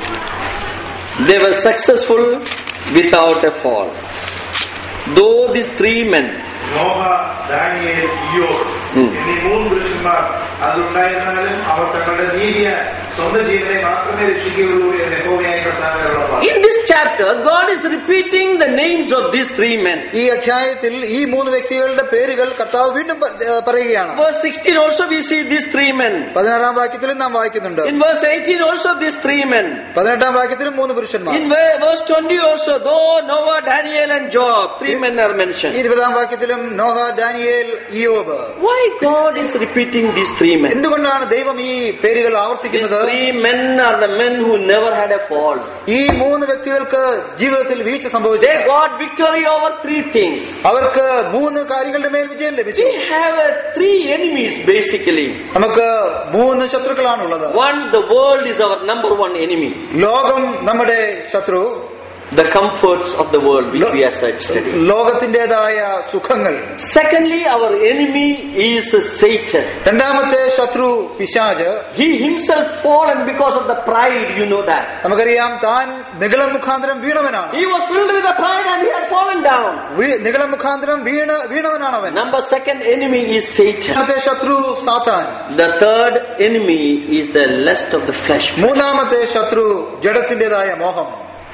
They were successful without a fall. Though these three men, Noah, Daniel, ഇയ്യോബ് എന്നീ മൂന്ന് പുരുഷന്മാർ അതുണ്ടായിരുന്നാലും അവർ തങ്ങളുടെ നീതിയ സ്വന്തം ജീവനെ മാത്രമേ രക്ഷിക്കുകയുള്ളൂ എന്ന് യഹോവയായ കർത്താവിന്റെ ഉറപ്പാണ്. in this chapter, God is repeating the names of these three men. ഈ അധ്യായത്തിൽ ഈ മൂന്ന് വ്യക്തികളുടെ പേരുകൾ കർത്താവ് വീണ്ടും പറയുകയാണ്. Verse sixteen also we see these three men. പതിനാറാം വാക്യത്തിലും നാം വായിക്കുന്നുണ്ട്. In verse eighteen also these three men. പതിനെട്ടാം വാക്യത്തിലും മൂന്ന് പുരുഷന്മാർ. In verse twenty also, though Noah, Daniel and Job, three men are mentioned. ഇരുപതാം വാക്യത്തിലും നോഹ, ദാനിയേൽ, ഇയ്യോബ്. Why God is repeating these three men? എന്തുകൊണ്ടാണ് ദൈവം ഈ പേരുകൾ ആവർത്തിക്കുന്നത്? These three men are the men who never had a fall. ഈ മൂന്ന് വ്യക്തികൾക്ക് ജീവിതത്തിൽ വീഴ്ച സംഭവിച്ചു. They got victory over three things. അവർക്ക് മൂന്ന് കാര്യങ്ങളുടെ മേൽ വിജയം ലഭിച്ചു. We have uh, three enemies basically. നമുക്ക് മൂന്ന് ശത്രുക്കളാണുള്ളത്. One, the world is our number one enemy. ലോകം നമ്മുടെ ശത്രു. The comforts of the world which we are studying. ലോകത്തിന്റേതായ സുഖങ്ങൾ. Secondly, our enemy is Satan. രണ്ടാമത്തെ ശത്രു പിശാച്. He himself fallen because of the pride, you know that. നമുക്കറിയാം താൻ നിഗളം മുഖാന്തരം വീണവനാണ്. He was filled with the pride and he had fallen down. നിഗളം മുഖാന്തരം വീണ വീണവനാണ് അവൻ. Number second enemy is Satan. രണ്ടാമത്തെ ശത്രു സാത്താൻ. The third enemy is the lust of the flesh. മൂന്നാമത്തെ ശത്രു ജഡത്തിന്റേതായ മോഹം.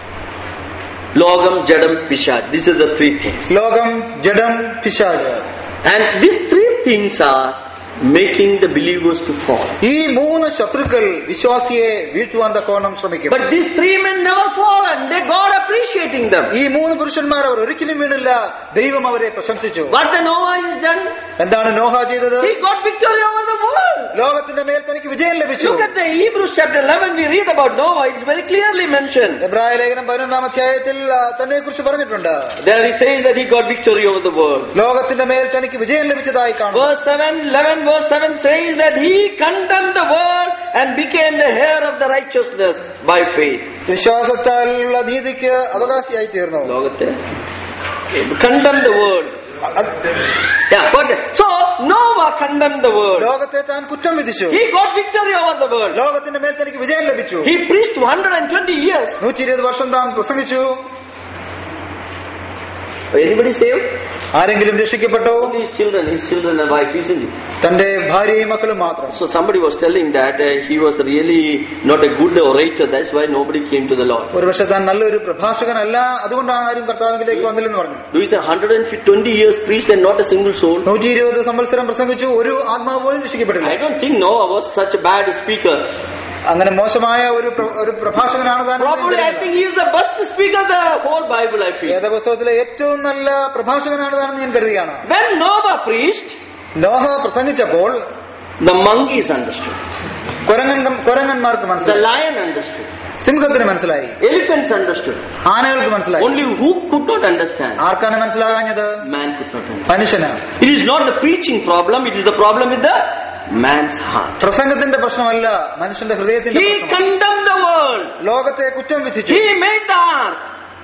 Logam, Jadam, Pishad. These are the three things. ലോകം, ജഡം, പിശാച്. And these three things are making the believers to fall. ഈ മൂന്ന് ശത്രുക്കൾ വിശ്വാസിയെ വീഴ്ത്തുവാൻ തക്കവണ്ണം ശ്രമിക്കും. But these three men never fallen. They God appreciating them. ഈ മൂന്ന് പുരുഷന്മാർ അവർ ഒരിക്കലും വീണില്ല. ദൈവം അവരെ പ്രശംസിച്ചു. What the Noah is done? എന്താണ് നോഹ ചെയ്തത്? He got victory over the world. ലോകത്തിന്റെ മേൽ തനിക്ക് വിജയം ലഭിച്ചു. Look at the Hebrews chapter eleven. We read about Noah. It's very clearly mentioned. എബ്രായ ലേഖനം പതിനൊന്നാം അധ്യായത്തിൽ തന്നെ കുറിച്ച് പറഞ്ഞിട്ടുണ്ട്. There he says that he got victory over the world. ലോകത്തിന്റെ മേൽ തനിക്ക് വിജയം ലഭിച്ചതായി കാണുന്നു. Verse seven, eleven, verse seven says that he condemned the world and became the heir of the righteousness by faith. വിശ്വാസത്താലുള്ള നീതിക്ക് അവകാശിയായി തീർന്നു. ലോകത്തെ condemned the world. Yeah, but so Noah condemned the world. ലോകത്തെ താൻ കുറ്റം വിധിച്ചു. He got victory over the world. ലോകത്തിന്റെ മേൽ തനിക്ക് വിജയം ലഭിച്ചു. He preached one hundred twenty years. നൂറ്റി ഇരുപത് വർഷം താൻ പ്രസംഗിച്ചു. Anybody saved? ആരെങ്കിലും രക്ഷിക്കപ്പെട്ടോ? Only his children, his children and wife, isn't it? തന്റെ ഭാര്യയും മക്കളും മാത്രം. So somebody was telling that uh, he was really not a good orator. That's why nobody came to the Lord. ഒരുപക്ഷെ താൻ നല്ലൊരു പ്രഭാഷകനല്ല, അതുകൊണ്ടാണ് ആരും കർത്താവിലേക്ക് വന്നില്ലെന്ന് പറഞ്ഞു. Do it one hundred twenty years preached and not a single soul. നൂറ്റി ഇരുപത് സംവത്സരം പ്രസംഗിച്ചു, ഒരു ആത്മാവ് പോലും രക്ഷിക്കപ്പെട്ടില്ല. I don't think Noah was such a bad speaker. അങ്ങനെ മോശമായ ഒരു ഒരു പ്രഭാഷകനാണ് താൻ. Probably I think he is the best speaker of the whole Bible, I feel. വേദപുസ്തകത്തിലെ ഏറ്റവും നല്ല പ്രഭാഷകനാണ് താൻ ഞാൻ കരുതുകയാണ്. When Noah preached, Noah പ്രസംഗിച്ചപ്പോൾ the monkeys understood. കുരങ്ങൻ കുരങ്ങന്മാർക്ക് The മനസ്സിലായി, lion understood. സിംഹത്തിന് മനസ്സിലായി, Elephants understood. ആനകൾക്ക് മനസ്സിലായി. Only who could not understand? ആർക്കാണ് മനസ്സിലാകാഞ്ഞത്? Man could not understand. മനുഷ്യനാണ്. It is not the preaching problem, it is the problem with the man's heart. പ്രസംഗത്തിന്റെ പ്രശ്നമല്ല, മനുഷ്യന്റെ ഹൃദയത്തിന്റെ He പ്രശ്നമാണ്. condemned the world. ലോകത്തെ കുറ്റം വിധിച്ചു. He made the ark.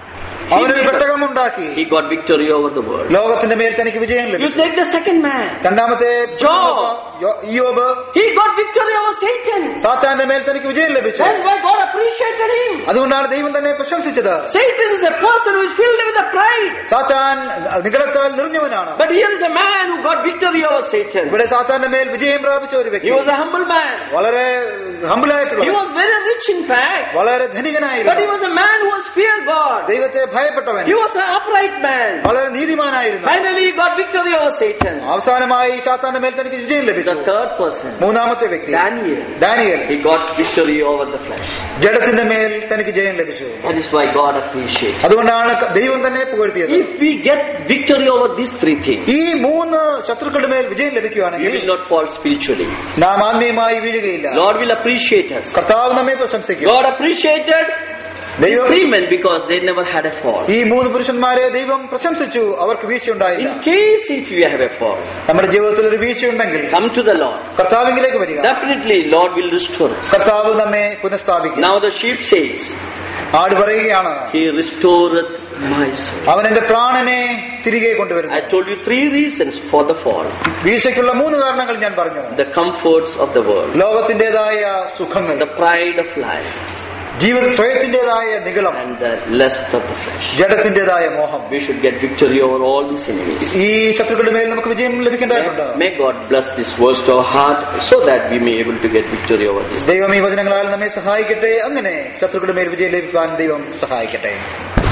അവനൊരു പെട്ടകമുണ്ടാക്കി. He got victory over the world. ലോകത്തിന്റെ മേൽ തനിക്ക് വിജയം You ലഭിച്ചു. take the second man. രണ്ടാമത്തെ Job. ഇയ്യോബ്, He got victory over Satan. സാത്താന്റെ മേൽ തനിക്ക് വിജയം ലഭിച്ചു. That's why God appreciated him. അതുകൊണ്ടാണ് ദൈവം തന്നെ പ്രശംസിച്ചത്. Satan is a person who is filled with the pride. സാത്താൻ നിഗളത്താൽ നിറഞ്ഞവനാണ്. But here is a man who got victory over Satan. ഇവിടെ സാത്താന്റെ മേൽ വിജയം പ്രാപിച്ച ഒരു He വ്യക്തി, was a humble man. വളരെ ഹംബിളായിട്ടുള്ള, He was very rich in fact. വളരെ But he ധനികനായിരുന്നു, was a man who was feared God. ദൈവത്തെ ഭയപ്പെട്ടവൻ, He was an upright man. വളരെ നീതിമാനായിരുന്നു. Finally he got victory over Satan. അവസാനമായി സാത്താന്റെ മേൽ തനിക്ക് വിജയം ലഭിച്ചു. The third person, മൂന്നാമത്തെ വ്യക്തി Daniel. Daniel, He got victory over the flesh. ജഡത്തിന്റെ മേൽ തനിക്ക് ജയം ലഭിച്ചു. That is why God appreciates. അതുകൊണ്ടാണ് ദൈവം തന്നെ പുകഴ്ത്തിയത്. If we get victory over these three things, ഈ മൂന്ന് ശത്രുക്കളുടെ മേൽ വിജയം we ലഭിക്കുകയാണെങ്കിൽ will not fall spiritually. നാം ആത്മീയമായി വീഴുകയില്ല. Lord will appreciate us. കർത്താവ് നമ്മെ പ്രശംസിക്കും. God appreciated these ദൈവം three men because they never had a fall. ഈ മൂന്ന് പുരുഷന്മാരെ ദൈവം പ്രശംസിച്ചു, അവർക്ക് വീഴ്ചയുണ്ടായില്ല. In case if you have a fall, നമ്മുടെ ജീവിതത്തിൽ ഒരു വീഴ്ചയുണ്ടെങ്കിൽ come to the Lord. കർത്താവിലേക്ക് വരിക. Definitely Lord will restore us. കർത്താവ് നമ്മെ പുനഃസ്ഥാപിക്കും. Now the sheep says, ആട് പറയുകയാണ്, He restoreth my soul. അവൻ എന്റെ പ്രാണനെ തിരികെ കൊണ്ടുവരുന്നു. I told you three reasons for the fall. വീഴ്ചയ്ക്കുള്ള മൂന്ന് കാരണങ്ങൾ ഞാൻ പറഞ്ഞു. The comforts of the world, ലോകത്തിന്റേതായ സുഖങ്ങൾ, the pride of life, ജീവിത സ്വയത്തിന്റേതായ നിഗളം, and the lust of the flesh. ജഡത്തിന്റേതായ മോഹം. We should get victory over all these enemies. ഈ ശത്രുക്കളുടെ മേൽ നമുക്ക് വിജയം ലഭിക്കേണ്ടതുണ്ട്. May God bless this verse to our heart so that we may able to get victory over this. ദൈവം ഈ വചനങ്ങളാൽ നമ്മെ സഹായിക്കട്ടെ, അങ്ങനെ ശത്രുക്കളുടെ മേൽ വിജയം ലഭിക്കാൻ ദൈവം സഹായിക്കട്ടെ.